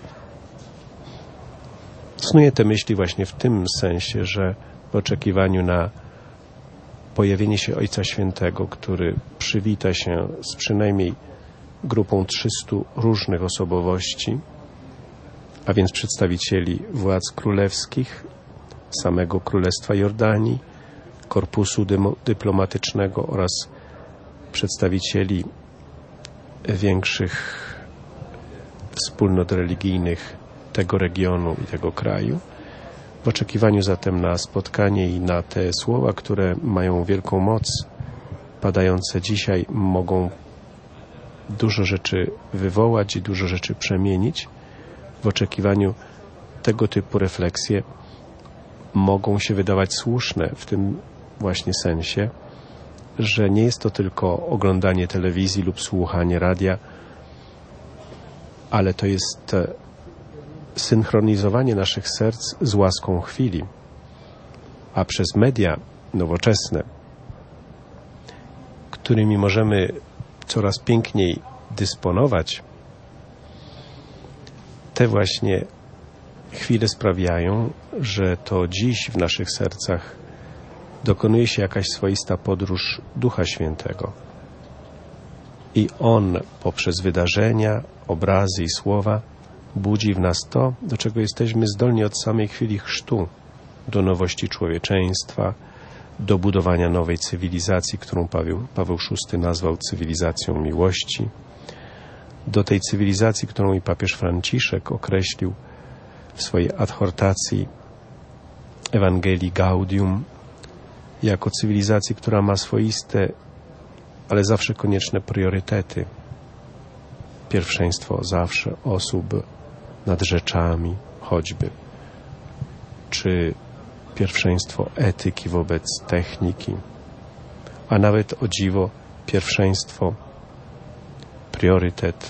Snuję te myśli właśnie w tym sensie, że w oczekiwaniu na pojawienie się Ojca Świętego, który przywita się z przynajmniej grupą trzystu różnych osobowości, a więc przedstawicieli władz królewskich, samego Królestwa Jordanii, korpusu dyplomatycznego oraz przedstawicieli większych wspólnot religijnych tego regionu i tego kraju. W oczekiwaniu zatem na spotkanie i na te słowa, które mają wielką moc, padające dzisiaj, mogą dużo rzeczy wywołać i dużo rzeczy przemienić. W oczekiwaniu tego typu refleksje mogą się wydawać słuszne w tym właśnie sensie, że nie jest to tylko oglądanie telewizji lub słuchanie radia, ale to jest synchronizowanie naszych serc z łaską chwili, a przez media nowoczesne, którymi możemy coraz piękniej dysponować, te właśnie chwile sprawiają, że to dziś w naszych sercach dokonuje się jakaś swoista podróż Ducha Świętego. I On poprzez wydarzenia, obrazy i słowa budzi w nas to, do czego jesteśmy zdolni od samej chwili chrztu, do nowości człowieczeństwa, do budowania nowej cywilizacji, którą Paweł, Paweł szósty nazwał cywilizacją miłości, do tej cywilizacji, którą i papież Franciszek określił w swojej adhortacji Ewangelii Gaudium jako cywilizacji, która ma swoiste, ale zawsze konieczne priorytety. Pierwszeństwo zawsze osób nad rzeczami choćby, czy pierwszeństwo etyki wobec techniki, a nawet o dziwo pierwszeństwo, priorytet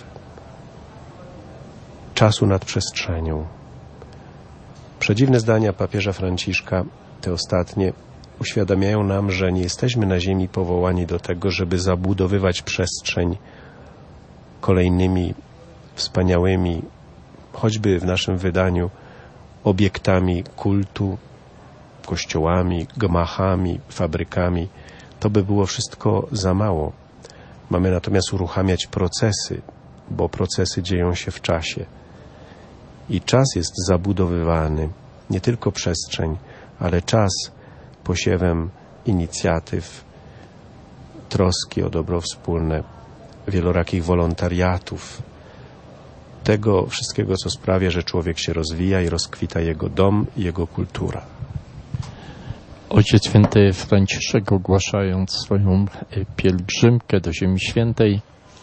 czasu nad przestrzenią. Przedziwne zdania papieża Franciszka, te ostatnie, uświadamiają nam, że nie jesteśmy na ziemi powołani do tego, żeby zabudowywać przestrzeń kolejnymi wspaniałymi, choćby w naszym wydaniu, obiektami kultu, kościołami, gmachami, fabrykami. To by było wszystko za mało. Mamy natomiast uruchamiać procesy, bo procesy dzieją się w czasie. I czas jest zabudowywany, nie tylko przestrzeń, ale czas posiewem inicjatyw, troski o dobro wspólne, wielorakich wolontariatów, tego wszystkiego, co sprawia, że człowiek się rozwija i rozkwita jego dom i jego kultura. Ojciec Święty Franciszek, ogłaszając swoją pielgrzymkę do Ziemi Świętej,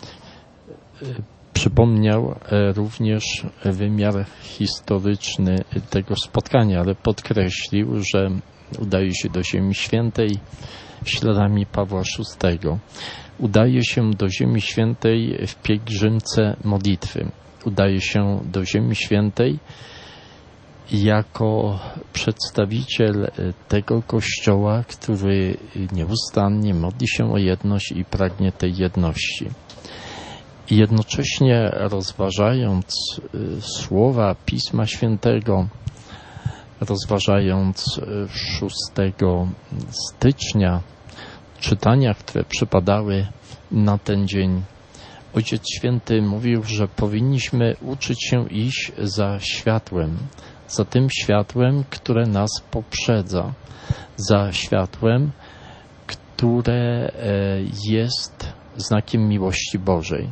przypomniał również wymiar historyczny tego spotkania, ale podkreślił, że udaje się do Ziemi Świętej śladami Pawła szóstego. Udaje się do Ziemi Świętej w pielgrzymce modlitwy. Udaje się do Ziemi Świętej jako przedstawiciel tego Kościoła, który nieustannie modli się o jedność i pragnie tej jedności. I jednocześnie rozważając słowa Pisma Świętego, rozważając szóstego stycznia, czytania, które przypadały na ten dzień, Ojciec Święty mówił, że powinniśmy uczyć się iść za światłem, za tym światłem, które nas poprzedza, za światłem, które jest znakiem miłości Bożej.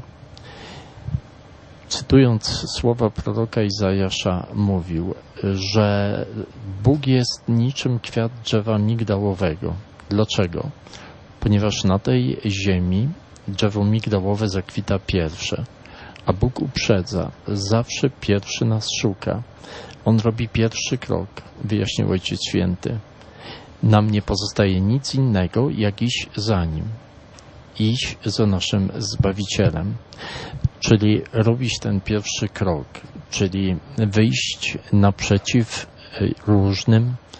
Cytując słowa proroka Izajasza, mówił, że Bóg jest niczym kwiat drzewa migdałowego. Dlaczego? Ponieważ na tej ziemi drzewo migdałowe zakwita pierwsze, a Bóg uprzedza, zawsze pierwszy nas szuka. On robi pierwszy krok, wyjaśnił Ojciec Święty. Nam nie pozostaje nic innego, jak iść za Nim. Iść za naszym Zbawicielem, czyli robić ten pierwszy krok, czyli wyjść naprzeciw różnym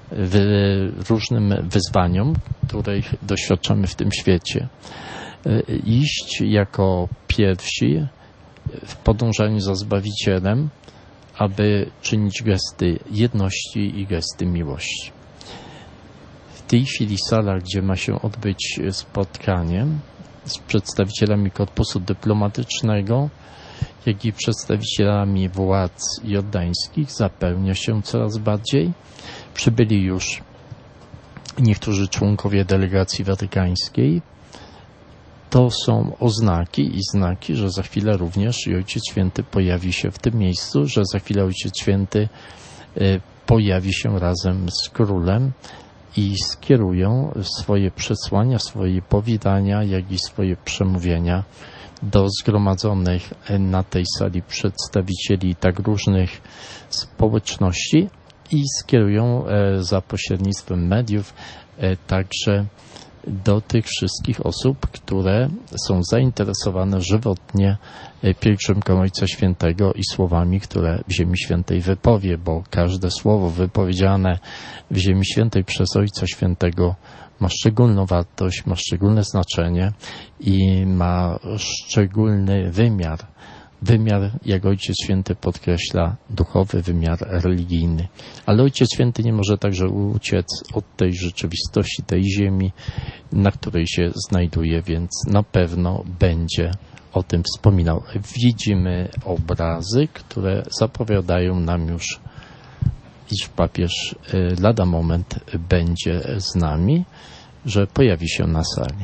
różnym wyzwaniom, których doświadczamy w tym świecie. Iść jako pierwsi w podążaniu za Zbawicielem, aby czynić gesty jedności i gesty miłości. W tej chwili sala, gdzie ma się odbyć spotkanie z przedstawicielami korpusu dyplomatycznego, jak i przedstawicielami władz jordańskich, zapełnia się coraz bardziej. Przybyli już niektórzy członkowie delegacji watykańskiej. To są oznaki i znaki, że za chwilę również i Ojciec Święty pojawi się w tym miejscu, że za chwilę Ojciec Święty pojawi się razem z Królem i skierują swoje przesłania, swoje powitania, jak i swoje przemówienia do zgromadzonych na tej sali przedstawicieli tak różnych społeczności i skierują za pośrednictwem mediów także do tych wszystkich osób, które są zainteresowane żywotnie pielgrzymką Ojca Świętego i słowami, które w Ziemi Świętej wypowie, bo każde słowo wypowiedziane w Ziemi Świętej przez Ojca Świętego ma szczególną wartość, ma szczególne znaczenie i ma szczególny wymiar. Wymiar, jak Ojciec Święty podkreśla, duchowy, wymiar religijny. Ale Ojciec Święty nie może także uciec od tej rzeczywistości, tej ziemi, na której się znajduje, więc na pewno będzie o tym wspominał. Widzimy obrazy, które zapowiadają nam już, iż papież lada moment będzie z nami, że pojawi się na sali.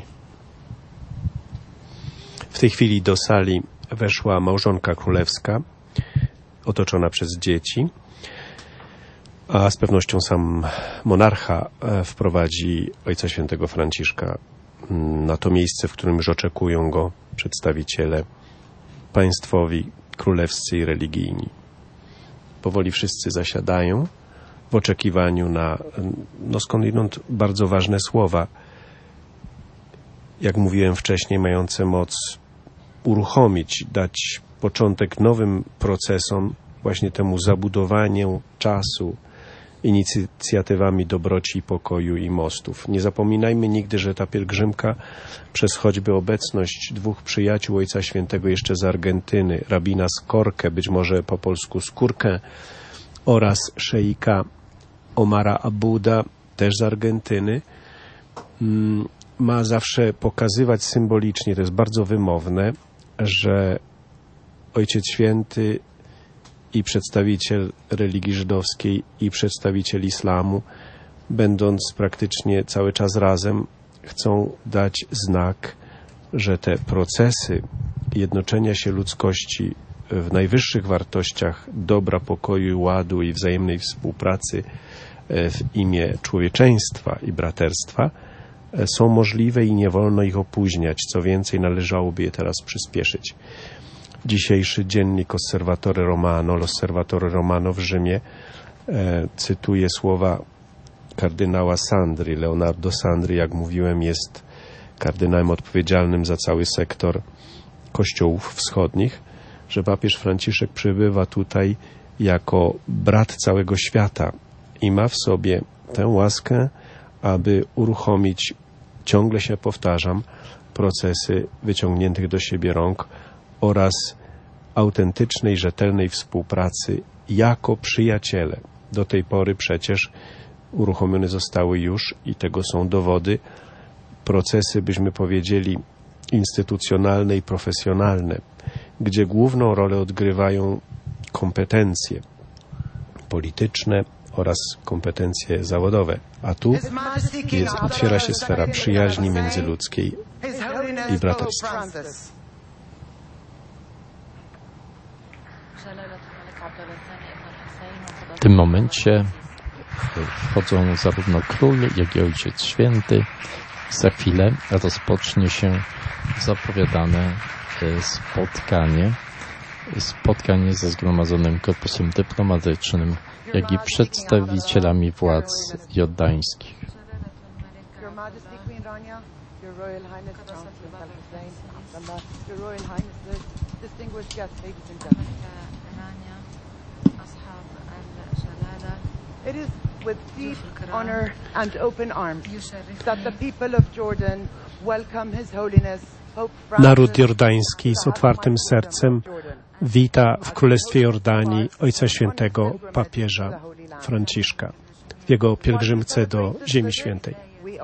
W tej chwili do sali weszła małżonka królewska, otoczona przez dzieci, a z pewnością sam monarcha wprowadzi Ojca Świętego Franciszka na to miejsce, w którym już oczekują go przedstawiciele państwowi, królewscy i religijni. Powoli wszyscy zasiadają w oczekiwaniu na, no skądinąd, bardzo ważne słowa, jak mówiłem wcześniej, mające moc uruchomić, dać początek nowym procesom, właśnie temu zabudowaniu czasu inicjatywami dobroci, pokoju i mostów. Nie zapominajmy nigdy, że ta pielgrzymka przez choćby obecność dwóch przyjaciół Ojca Świętego jeszcze z Argentyny, rabina Skorkę, być może po polsku Skórkę, oraz szeika Omara Abuda, też z Argentyny, ma zawsze pokazywać symbolicznie, to jest bardzo wymowne, że Ojciec Święty i przedstawiciel religii żydowskiej i przedstawiciel islamu, będąc praktycznie cały czas razem, chcą dać znak, że te procesy jednoczenia się ludzkości w najwyższych wartościach dobra, pokoju, ładu i wzajemnej współpracy w imię człowieczeństwa i braterstwa są możliwe i nie wolno ich opóźniać. Co więcej, należałoby je teraz przyspieszyć. Dzisiejszy dziennik Osservatore Romano, L'Osservatore Romano w Rzymie e, cytuje słowa kardynała Sandri. Leonardo Sandri, jak mówiłem, jest kardynałem odpowiedzialnym za cały sektor kościołów wschodnich, że papież Franciszek przybywa tutaj jako brat całego świata i ma w sobie tę łaskę, aby uruchomić, ciągle się powtarzam, procesy wyciągniętych do siebie rąk oraz autentycznej, rzetelnej współpracy jako przyjaciele. Do tej pory przecież uruchomione zostały już, i tego są dowody, procesy, byśmy powiedzieli, instytucjonalne i profesjonalne, gdzie główną rolę odgrywają kompetencje polityczne oraz kompetencje zawodowe. A tu jest, otwiera się sfera przyjaźni międzyludzkiej i braterstwa. W tym momencie wchodzą zarówno król, jak i Ojciec Święty. Za chwilę rozpocznie się zapowiadane spotkanie, spotkanie ze zgromadzonym korpusem dyplomatycznym, jak i przedstawicielami władz jordańskich. It is with deep honor and open arms that the people of Jordan welcome His Holiness Pope Francis. Naród jordański z otwartym sercem wita w Królestwie Jordanii Ojca Świętego papieża Franciszka w jego pielgrzymce do Ziemi Świętej.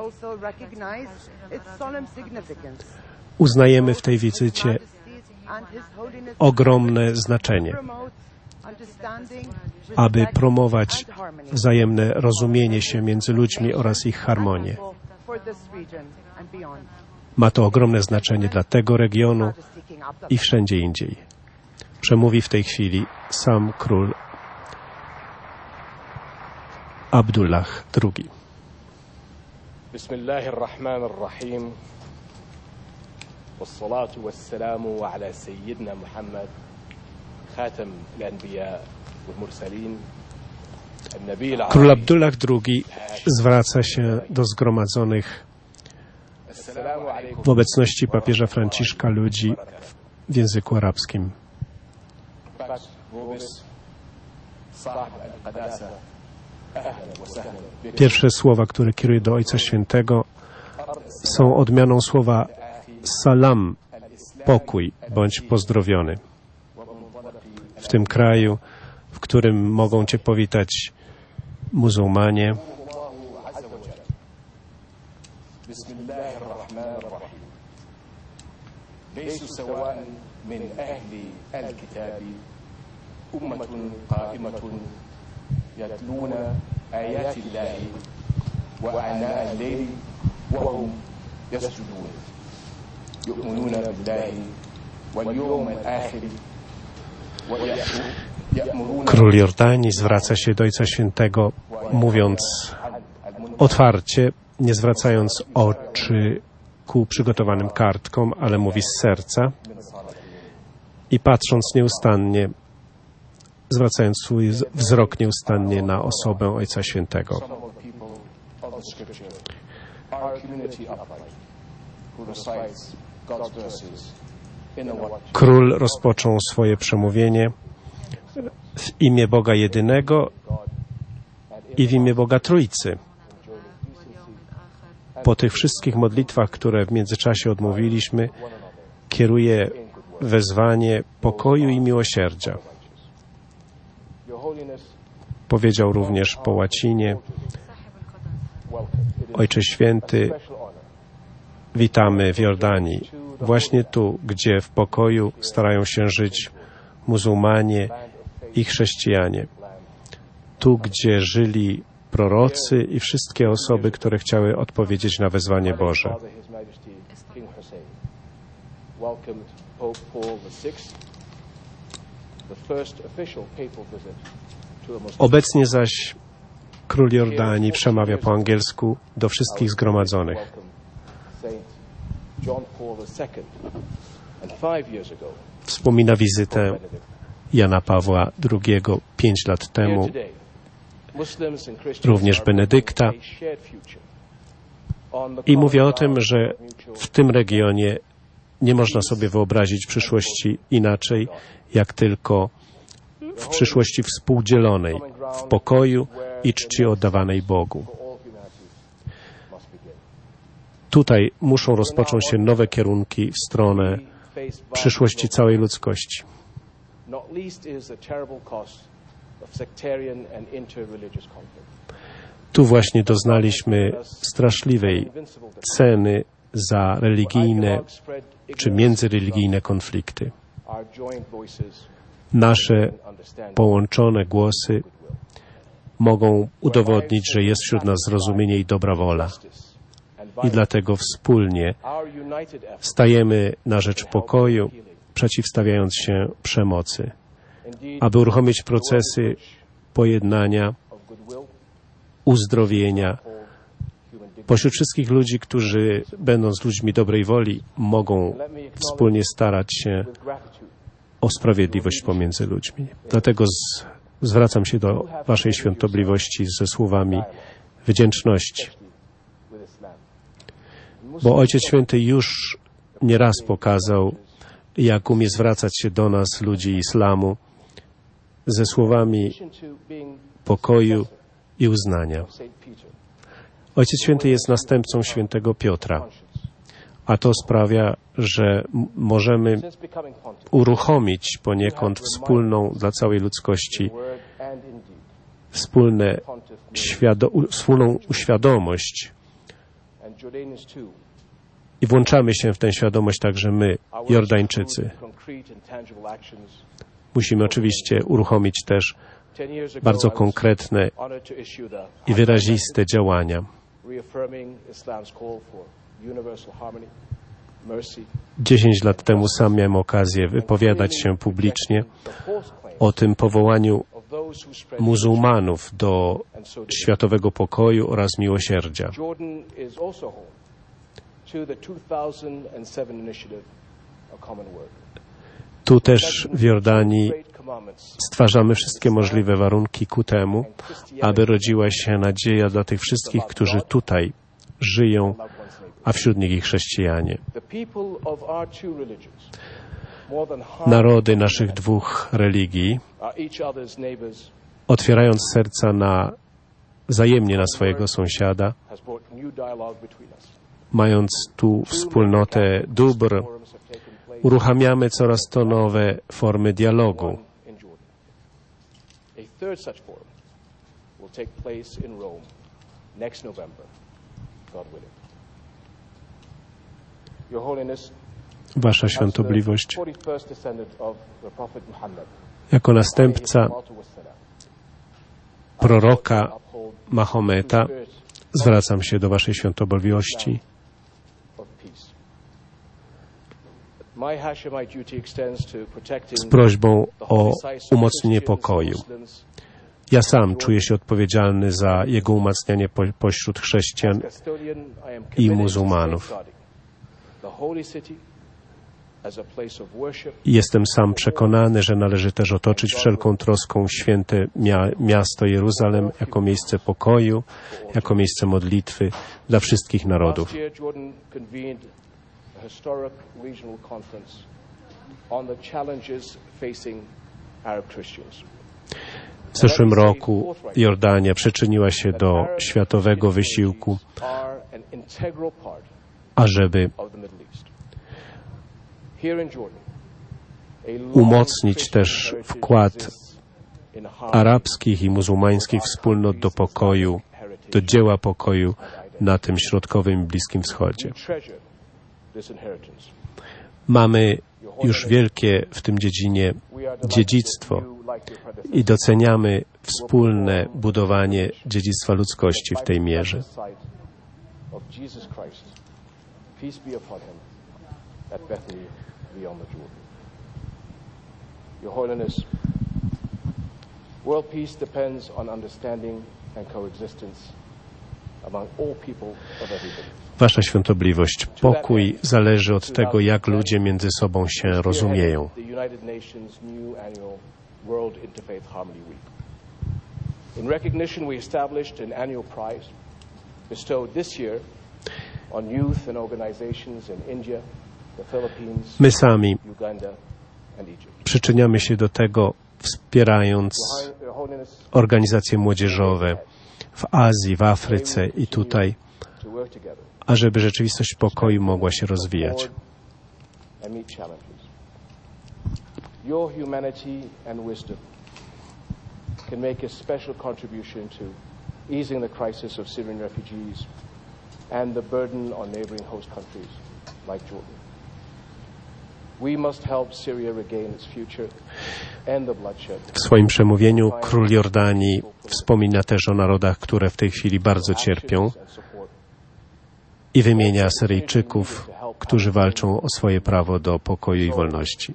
Uznajemy w tej wizycie ogromne znaczenie, aby promować wzajemne rozumienie się między ludźmi oraz ich harmonię. Ma to ogromne znaczenie dla tego regionu i wszędzie indziej. Przemówi w tej chwili sam król Abdullah drugi. Bismillahirrahmanirrahim. Wassalatu wassalamu ala sayyidina Muhammad, khatam al-anbiya wal mursalin. Król Abdullah drugi zwraca się do zgromadzonych w obecności papieża Franciszka ludzi w języku arabskim. Pierwsze słowa, które kieruje do Ojca Świętego, są odmianą słowa salam, pokój bądź pozdrowiony. W tym kraju, w którym mogą Cię powitać muzułmanie, ليسوا سواء من أهل الكتاب أمة قائمة يتلون آيات الله وآناء الليل وهم يسجدون يؤمنون بالله واليوم الآخر ويأمرون. Król Jordanii zwraca się do Ojca Świętego, mówiąc otwarcie, nie zwracając oczy ku przygotowanym kartkom, ale mówi z serca i patrząc nieustannie, zwracając swój wzrok nieustannie na osobę Ojca Świętego. Król rozpoczął swoje przemówienie w imię Boga jedynego i w imię Boga Trójcy. Po tych wszystkich modlitwach, które w międzyczasie odmówiliśmy, kieruje wezwanie pokoju i miłosierdzia. Powiedział również po łacinie: Ojcze Święty, witamy w Jordanii, właśnie tu, gdzie w pokoju starają się żyć muzułmanie i chrześcijanie. Tu, gdzie żyli prorocy i wszystkie osoby, które chciały odpowiedzieć na wezwanie Boże. Obecnie zaś król Jordanii przemawia po angielsku do wszystkich zgromadzonych. Wspomina wizytę Jana Pawła drugiego pięć lat temu, również Benedykta, i mówię o tym, że w tym regionie nie można sobie wyobrazić przyszłości inaczej, jak tylko w przyszłości współdzielonej, w pokoju i czci oddawanej Bogu. Tutaj muszą rozpocząć się nowe kierunki w stronę przyszłości całej ludzkości. Tu właśnie doznaliśmy straszliwej ceny za religijne czy międzyreligijne konflikty. Nasze połączone głosy mogą udowodnić, że jest wśród nas zrozumienie i dobra wola. I dlatego wspólnie stajemy na rzecz pokoju, przeciwstawiając się przemocy, aby uruchomić procesy pojednania, uzdrowienia pośród wszystkich ludzi, którzy, będąc ludźmi dobrej woli, mogą wspólnie starać się o sprawiedliwość pomiędzy ludźmi. Dlatego z, zwracam się do Waszej Świątobliwości ze słowami wdzięczności, bo Ojciec Święty już nieraz pokazał, jak umie zwracać się do nas, ludzi islamu, ze słowami pokoju i uznania. Ojciec Święty jest następcą świętego Piotra, a to sprawia, że możemy uruchomić poniekąd wspólną dla całej ludzkości wspólne świado- wspólną uświadomość i włączamy się w tę świadomość także my, Jordańczycy. Musimy oczywiście uruchomić też bardzo konkretne i wyraziste działania. Dziesięć lat temu sam miałem okazję wypowiadać się publicznie o tym powołaniu muzułmanów do światowego pokoju oraz miłosierdzia. Tu też w Jordanii stwarzamy wszystkie możliwe warunki ku temu, aby rodziła się nadzieja dla tych wszystkich, którzy tutaj żyją, a wśród nich i chrześcijanie. Narody naszych dwóch religii, otwierając serca na wzajemnie na swojego sąsiada, mając tu wspólnotę dóbr, uruchamiamy coraz to nowe formy dialogu. Wasza Świątobliwość, jako następca proroka Mahometa, zwracam się do Waszej Świątobliwości. Z prośbą o umocnienie pokoju. Ja sam czuję się odpowiedzialny za jego umacnianie po, pośród chrześcijan i muzułmanów. Jestem sam przekonany, że należy też otoczyć wszelką troską święte mia- miasto Jeruzalem jako miejsce pokoju, jako miejsce modlitwy dla wszystkich narodów. W zeszłym roku Jordania przyczyniła się do światowego wysiłku, ażeby umocnić też wkład arabskich i muzułmańskich wspólnot do pokoju, do dzieła pokoju na tym środkowym i Bliskim Wschodzie. Mamy już wielkie w tym dziedzinie dziedzictwo i doceniamy wspólne budowanie dziedzictwa ludzkości w tej mierze. Your Holiness, world peace depends on understanding and coexistence among all people of everybody. Wasza Świątobliwość, pokój zależy od tego, jak ludzie między sobą się rozumieją. The United Nations new annual World Interfaith Harmony Week. In recognition, we established an annual prize bestowed this year on youth and organizations in India, the Philippines, My sami Uganda and Egypt. przyczyniamy się do tego, wspierając organizacje młodzieżowe w Azji, w Afryce i tutaj, ażeby rzeczywistość pokoju mogła się rozwijać. Your humanity and wisdom can make a special contribution to easing the crisis of Syrian refugees and the burden on neighboring host countries like Jordan. We must help Syria regain its future and the bloodshed. W swoim przemówieniu król Jordanii wspomina też o narodach, które w tej chwili bardzo cierpią i wymienia Syryjczyków, którzy walczą o swoje prawo do pokoju i wolności.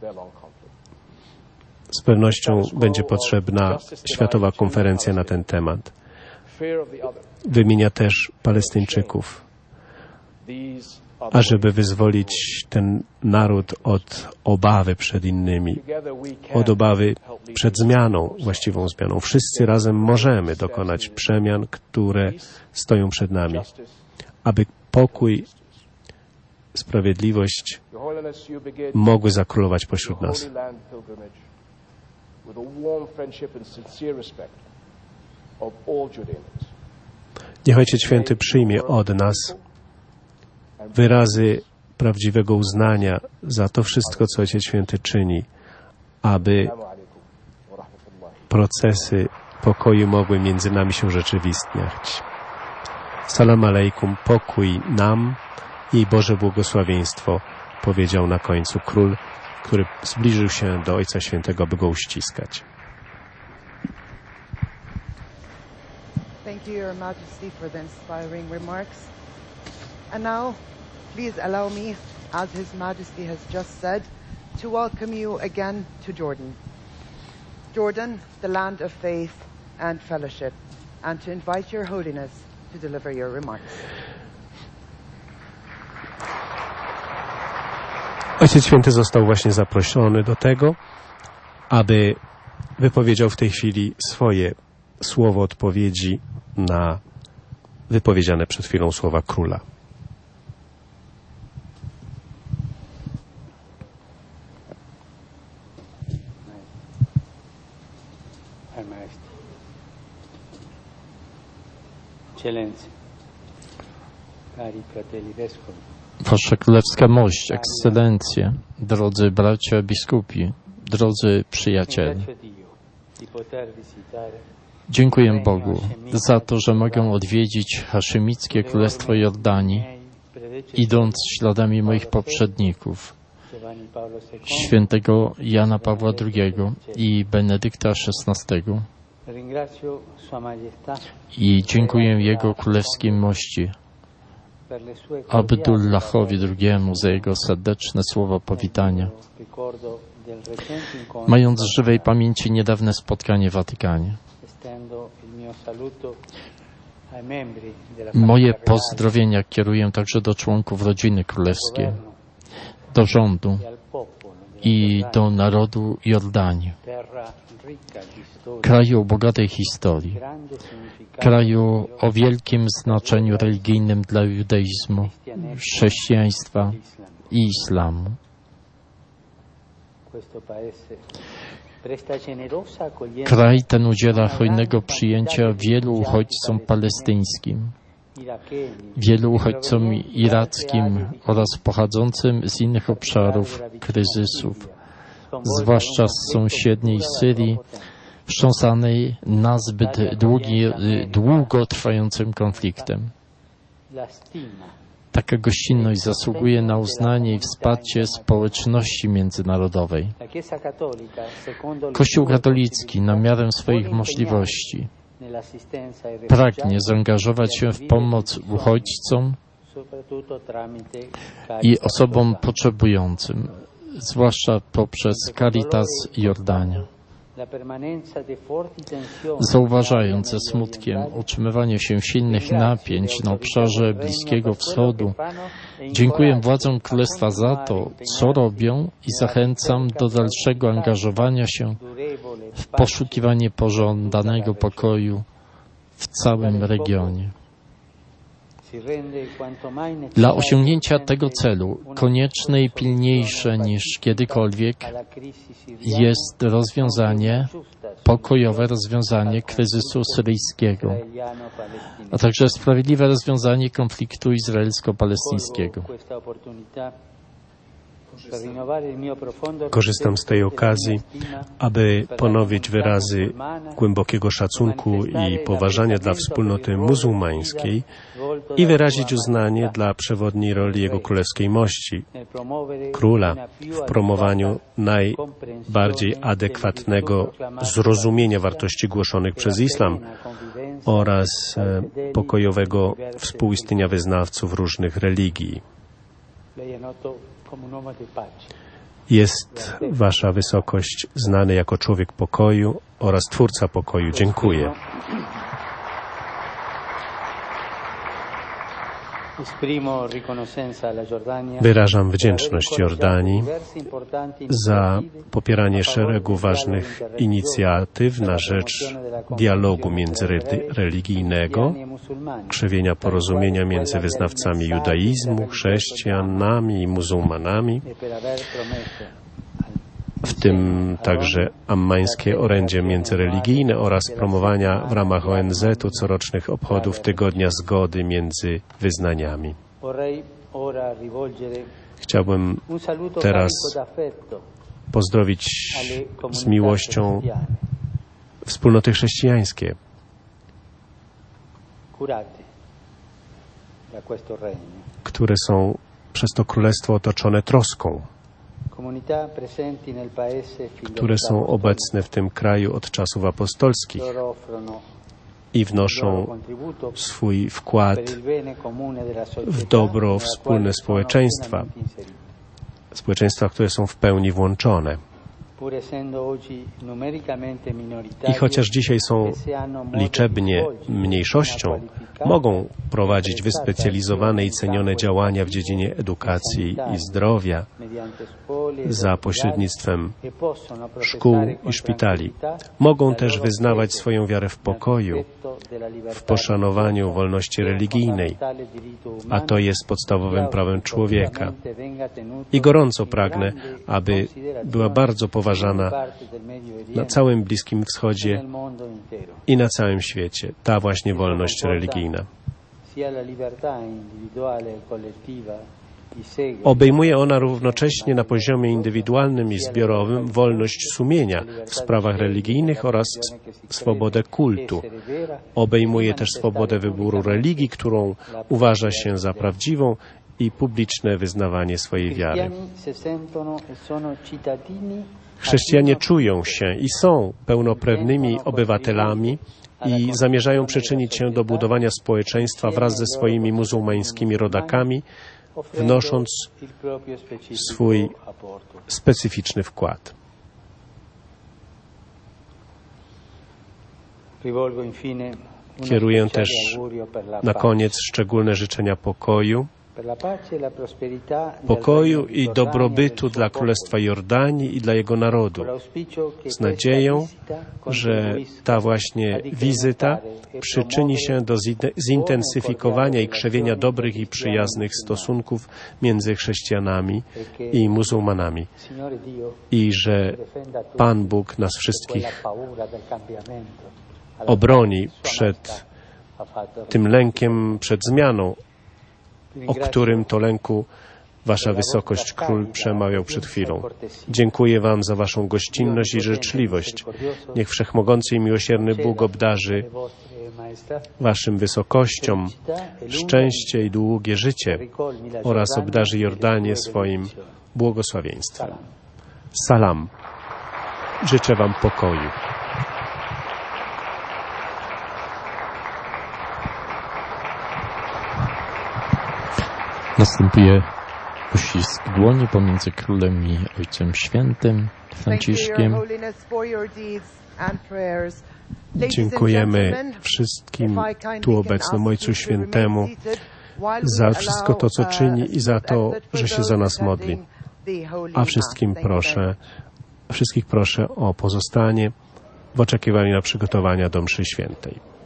Z pewnością będzie potrzebna światowa konferencja na ten temat. Wymienia też Palestyńczyków, ażeby wyzwolić ten naród od obawy przed innymi, od obawy przed zmianą, właściwą zmianą. Wszyscy razem możemy dokonać przemian, które stoją przed nami, aby pokój, sprawiedliwość mogły zakrólować pośród nas. of all Judeans. Niech Ojciec Święty przyjmie od nas wyrazy prawdziwego uznania za to wszystko, co Ojciec Święty czyni, aby procesy pokoju mogły między nami się urzeczywistniać. Salam alejkum, pokój nam i Boże błogosławieństwo, powiedział na końcu król, który zbliżył się do Ojca Świętego, by go uściskać. Thank you, Your Majesty, for the inspiring remarks. And now, please allow me, as His Majesty has just said, to welcome you again to Jordan. Jordan, the land of faith and fellowship, and to invite Your Holiness to deliver your remarks. Ojciec Święty został właśnie zaproszony do tego, aby wypowiedział w tej chwili swoje słowo odpowiedzi na wypowiedziane przed chwilą słowa króla. Wasza Królewska Mość, Ekscelencje, drodzy bracia biskupi, drodzy przyjaciele, dziękuję Bogu za to, że mogę odwiedzić haszemickie Królestwo Jordanii, idąc śladami moich poprzedników, świętego Jana Pawła drugiego i Benedykta szesnastego. I dziękuję Jego Królewskiej Mości, Abdullahowi drugiemu, za jego serdeczne słowo powitania, mając w żywej pamięci niedawne spotkanie w Watykanie. Moje pozdrowienia kieruję także do członków rodziny królewskiej, do rządu i do narodu Jordanii, kraju o bogatej historii, kraju o wielkim znaczeniu religijnym dla judaizmu, chrześcijaństwa i islamu. Kraj ten udziela hojnego przyjęcia wielu uchodźcom palestyńskim, wielu uchodźcom irackim oraz pochodzącym z innych obszarów kryzysów, zwłaszcza z sąsiedniej Syrii, wstrząsanej nazbyt długi, długo trwającym konfliktem. Taka gościnność zasługuje na uznanie i wsparcie społeczności międzynarodowej. Kościół katolicki, na miarę swoich możliwości, pragnie zaangażować się w pomoc uchodźcom i osobom potrzebującym, zwłaszcza poprzez Caritas Jordania. Zauważając ze smutkiem utrzymywanie się silnych napięć na obszarze Bliskiego Wschodu, dziękuję władzom Królestwa za to, co robią i zachęcam do dalszego angażowania się w poszukiwanie pożądanego pokoju w całym regionie. Dla osiągnięcia tego celu konieczne i pilniejsze niż kiedykolwiek jest rozwiązanie, pokojowe rozwiązanie kryzysu syryjskiego, a także sprawiedliwe rozwiązanie konfliktu izraelsko-palestyńskiego. Korzystam z tej okazji, aby ponowić wyrazy głębokiego szacunku i poważania dla wspólnoty muzułmańskiej i wyrazić uznanie dla przewodniej roli Jego Królewskiej Mości, Króla, w promowaniu najbardziej adekwatnego zrozumienia wartości głoszonych przez islam oraz pokojowego współistnienia wyznawców różnych religii. Jest Wasza Wysokość znany jako człowiek pokoju oraz Twórca pokoju. Dziękuję. Wyrażam wdzięczność Jordanii za popieranie szeregu ważnych inicjatyw na rzecz dialogu międzyreligijnego, krzewienia porozumienia między wyznawcami judaizmu, chrześcijanami i muzułmanami w tym także ammańskie orędzie międzyreligijne oraz promowania w ramach O N Z u corocznych obchodów Tygodnia Zgody między wyznaniami. Chciałbym teraz pozdrowić z miłością wspólnoty chrześcijańskie, które są przez to królestwo otoczone troską, które są obecne w tym kraju od czasów apostolskich i wnoszą swój wkład w dobro wspólne społeczeństwa, społeczeństwa, które są w pełni włączone. I chociaż dzisiaj są liczebnie mniejszością, mogą prowadzić wyspecjalizowane i cenione działania w dziedzinie edukacji i zdrowia za pośrednictwem szkół i szpitali. Mogą też wyznawać swoją wiarę w pokoju, w poszanowaniu wolności religijnej, a to jest podstawowym prawem człowieka. I gorąco pragnę, aby była bardzo poważana na całym Bliskim Wschodzie i na całym świecie ta właśnie wolność religijna. Obejmuje ona równocześnie na poziomie indywidualnym i zbiorowym wolność sumienia w sprawach religijnych oraz swobodę kultu. Obejmuje też swobodę wyboru religii, którą uważa się za prawdziwą, i publiczne wyznawanie swojej wiary. Chrześcijanie czują się i są pełnoprawnymi obywatelami i zamierzają przyczynić się do budowania społeczeństwa wraz ze swoimi muzułmańskimi rodakami, wnosząc swój specyficzny wkład. Kieruję też na koniec szczególne życzenia pokoju, pokoju i dobrobytu dla Królestwa Jordanii i dla jego narodu, z nadzieją, że ta właśnie wizyta przyczyni się do zintensyfikowania i krzewienia dobrych i przyjaznych stosunków między chrześcijanami i muzułmanami i że Pan Bóg nas wszystkich obroni przed tym lękiem, przed zmianą, o którym to lęku Wasza Wysokość Król przemawiał przed chwilą. Dziękuję Wam za Waszą gościnność i życzliwość. Niech Wszechmogący i Miłosierny Bóg obdarzy Waszym wysokościom szczęście i długie życie oraz obdarzy Jordanię swoim błogosławieństwem. Salam. Życzę Wam pokoju. Następuje uścisk dłoni pomiędzy królem i Ojcem Świętym Franciszkiem. Dziękujemy wszystkim tu obecnym Ojcu Świętemu za wszystko to, co czyni i za to, że się za nas modli. A wszystkim proszę, wszystkich proszę o pozostanie w oczekiwaniu na przygotowania do mszy świętej.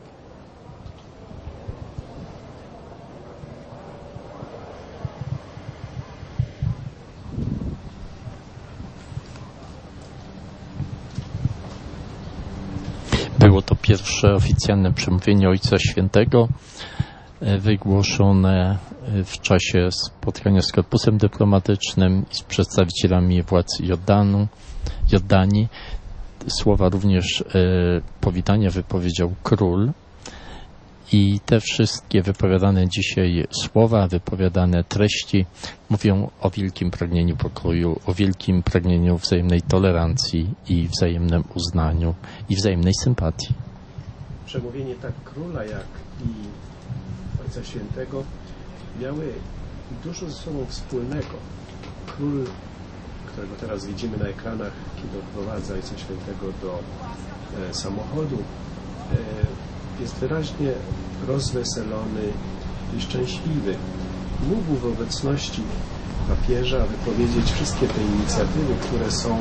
Było to pierwsze oficjalne przemówienie Ojca Świętego wygłoszone w czasie spotkania z korpusem dyplomatycznym i z przedstawicielami władz Jordanu, Jordanii. Słowa również e, powitania wypowiedział król i te wszystkie wypowiadane dzisiaj słowa, wypowiadane treści mówią o wielkim pragnieniu pokoju, o wielkim pragnieniu wzajemnej tolerancji i wzajemnym uznaniu i wzajemnej sympatii. Przemówienie tak króla, jak i Ojca Świętego miały dużo ze sobą wspólnego. Król, którego teraz widzimy na ekranach, kiedy odprowadza Ojca Świętego do e, samochodu, e, jest wyraźnie rozweselony i szczęśliwy. Mógł w obecności papieża wypowiedzieć wszystkie te inicjatywy, które są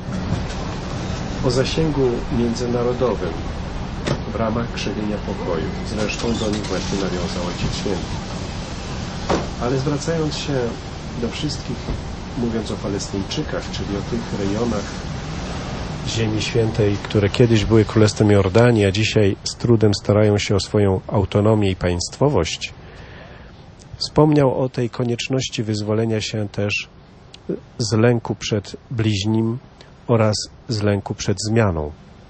o zasięgu międzynarodowym w ramach krzewienia pokoju. Zresztą do nich właśnie nawiązał Ojciec Święty. Ale zwracając się do wszystkich mówiąc o Palestyńczykach, czyli o tych rejonach Ziemi Świętej, które kiedyś były Królestwem Jordanii, a dzisiaj z trudem starają się o swoją autonomię i państwowość, wspomniał o tej konieczności wyzwolenia się też z lęku przed bliźnim oraz z lęku przed zmianą.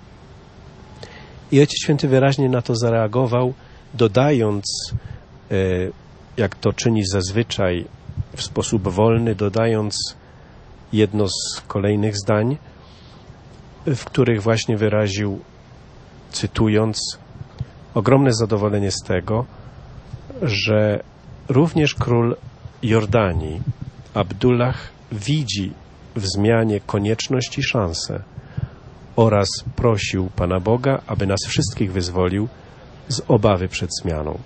I Ojciec Święty wyraźnie na to zareagował, dodając, jak to czyni zazwyczaj w sposób wolny, dodając jedno z kolejnych zdań, w których właśnie wyraził, cytując, ogromne zadowolenie z tego, że również król Jordanii, Abdullah, widzi w zmianie konieczność i szansę oraz prosił Pana Boga, aby nas wszystkich wyzwolił z obawy przed zmianą.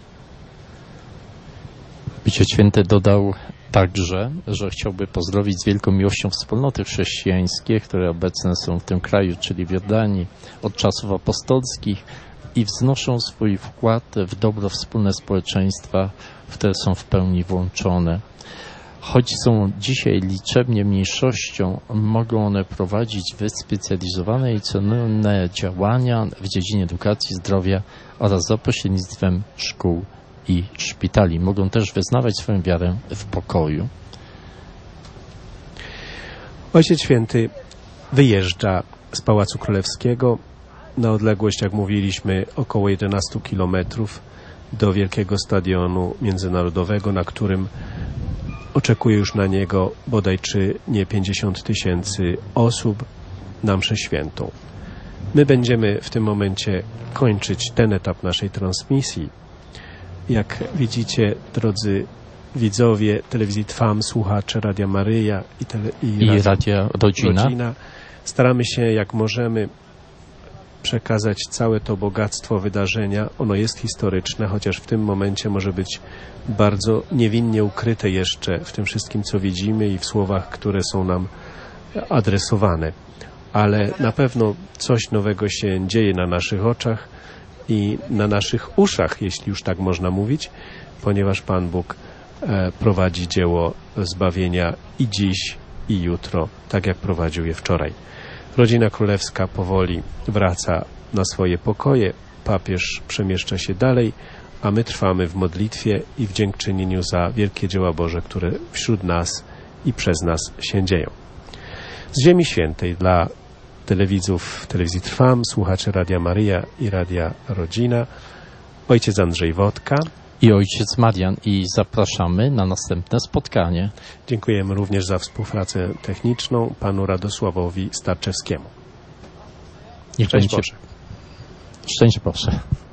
Ojciec Święty dodał także, że chciałby pozdrowić z wielką miłością wspólnoty chrześcijańskie, które obecne są w tym kraju, czyli w Jordanii, od czasów apostolskich i wznoszą swój wkład w dobro wspólne społeczeństwa, w które są w pełni włączone. Choć są dzisiaj liczebnie mniejszością, mogą one prowadzić wyspecjalizowane i cenne działania w dziedzinie edukacji, zdrowia oraz za pośrednictwem szkół i szpitali. Mogą też wyznawać swoją wiarę w pokoju. Ojciec Święty wyjeżdża z Pałacu Królewskiego na odległość, jak mówiliśmy, około jedenaście kilometrów do wielkiego stadionu międzynarodowego, na którym oczekuje już na niego bodaj czy nie pięćdziesiąt tysięcy osób na mszę świętą. My będziemy w tym momencie kończyć ten etap naszej transmisji. Jak widzicie, drodzy widzowie telewizji Trwam, słuchacze Radia Maryja i, tele, i, I Radia Rodzina. Rodzina, staramy się jak możemy przekazać całe to bogactwo wydarzenia. Ono jest historyczne, chociaż w tym momencie może być bardzo niewinnie ukryte jeszcze w tym wszystkim, co widzimy i w słowach, które są nam adresowane. Ale na pewno coś nowego się dzieje na naszych oczach i na naszych uszach, jeśli już tak można mówić, ponieważ Pan Bóg e, prowadzi dzieło zbawienia i dziś, i jutro, tak jak prowadził je wczoraj. Rodzina królewska powoli wraca na swoje pokoje, papież przemieszcza się dalej, a my trwamy w modlitwie i w dziękczynieniu za wielkie dzieła Boże, które wśród nas i przez nas się dzieją. Z Ziemi Świętej dla telewidzów telewizji Trwam, słuchaczy Radia Maryja i Radia Rodzina, ojciec Andrzej Wodka i ojciec Marian i zapraszamy na następne spotkanie. Dziękujemy również za współpracę techniczną panu Radosławowi Starczewskiemu. Niech Szczęść będzie... Boże. Szczęść Boże.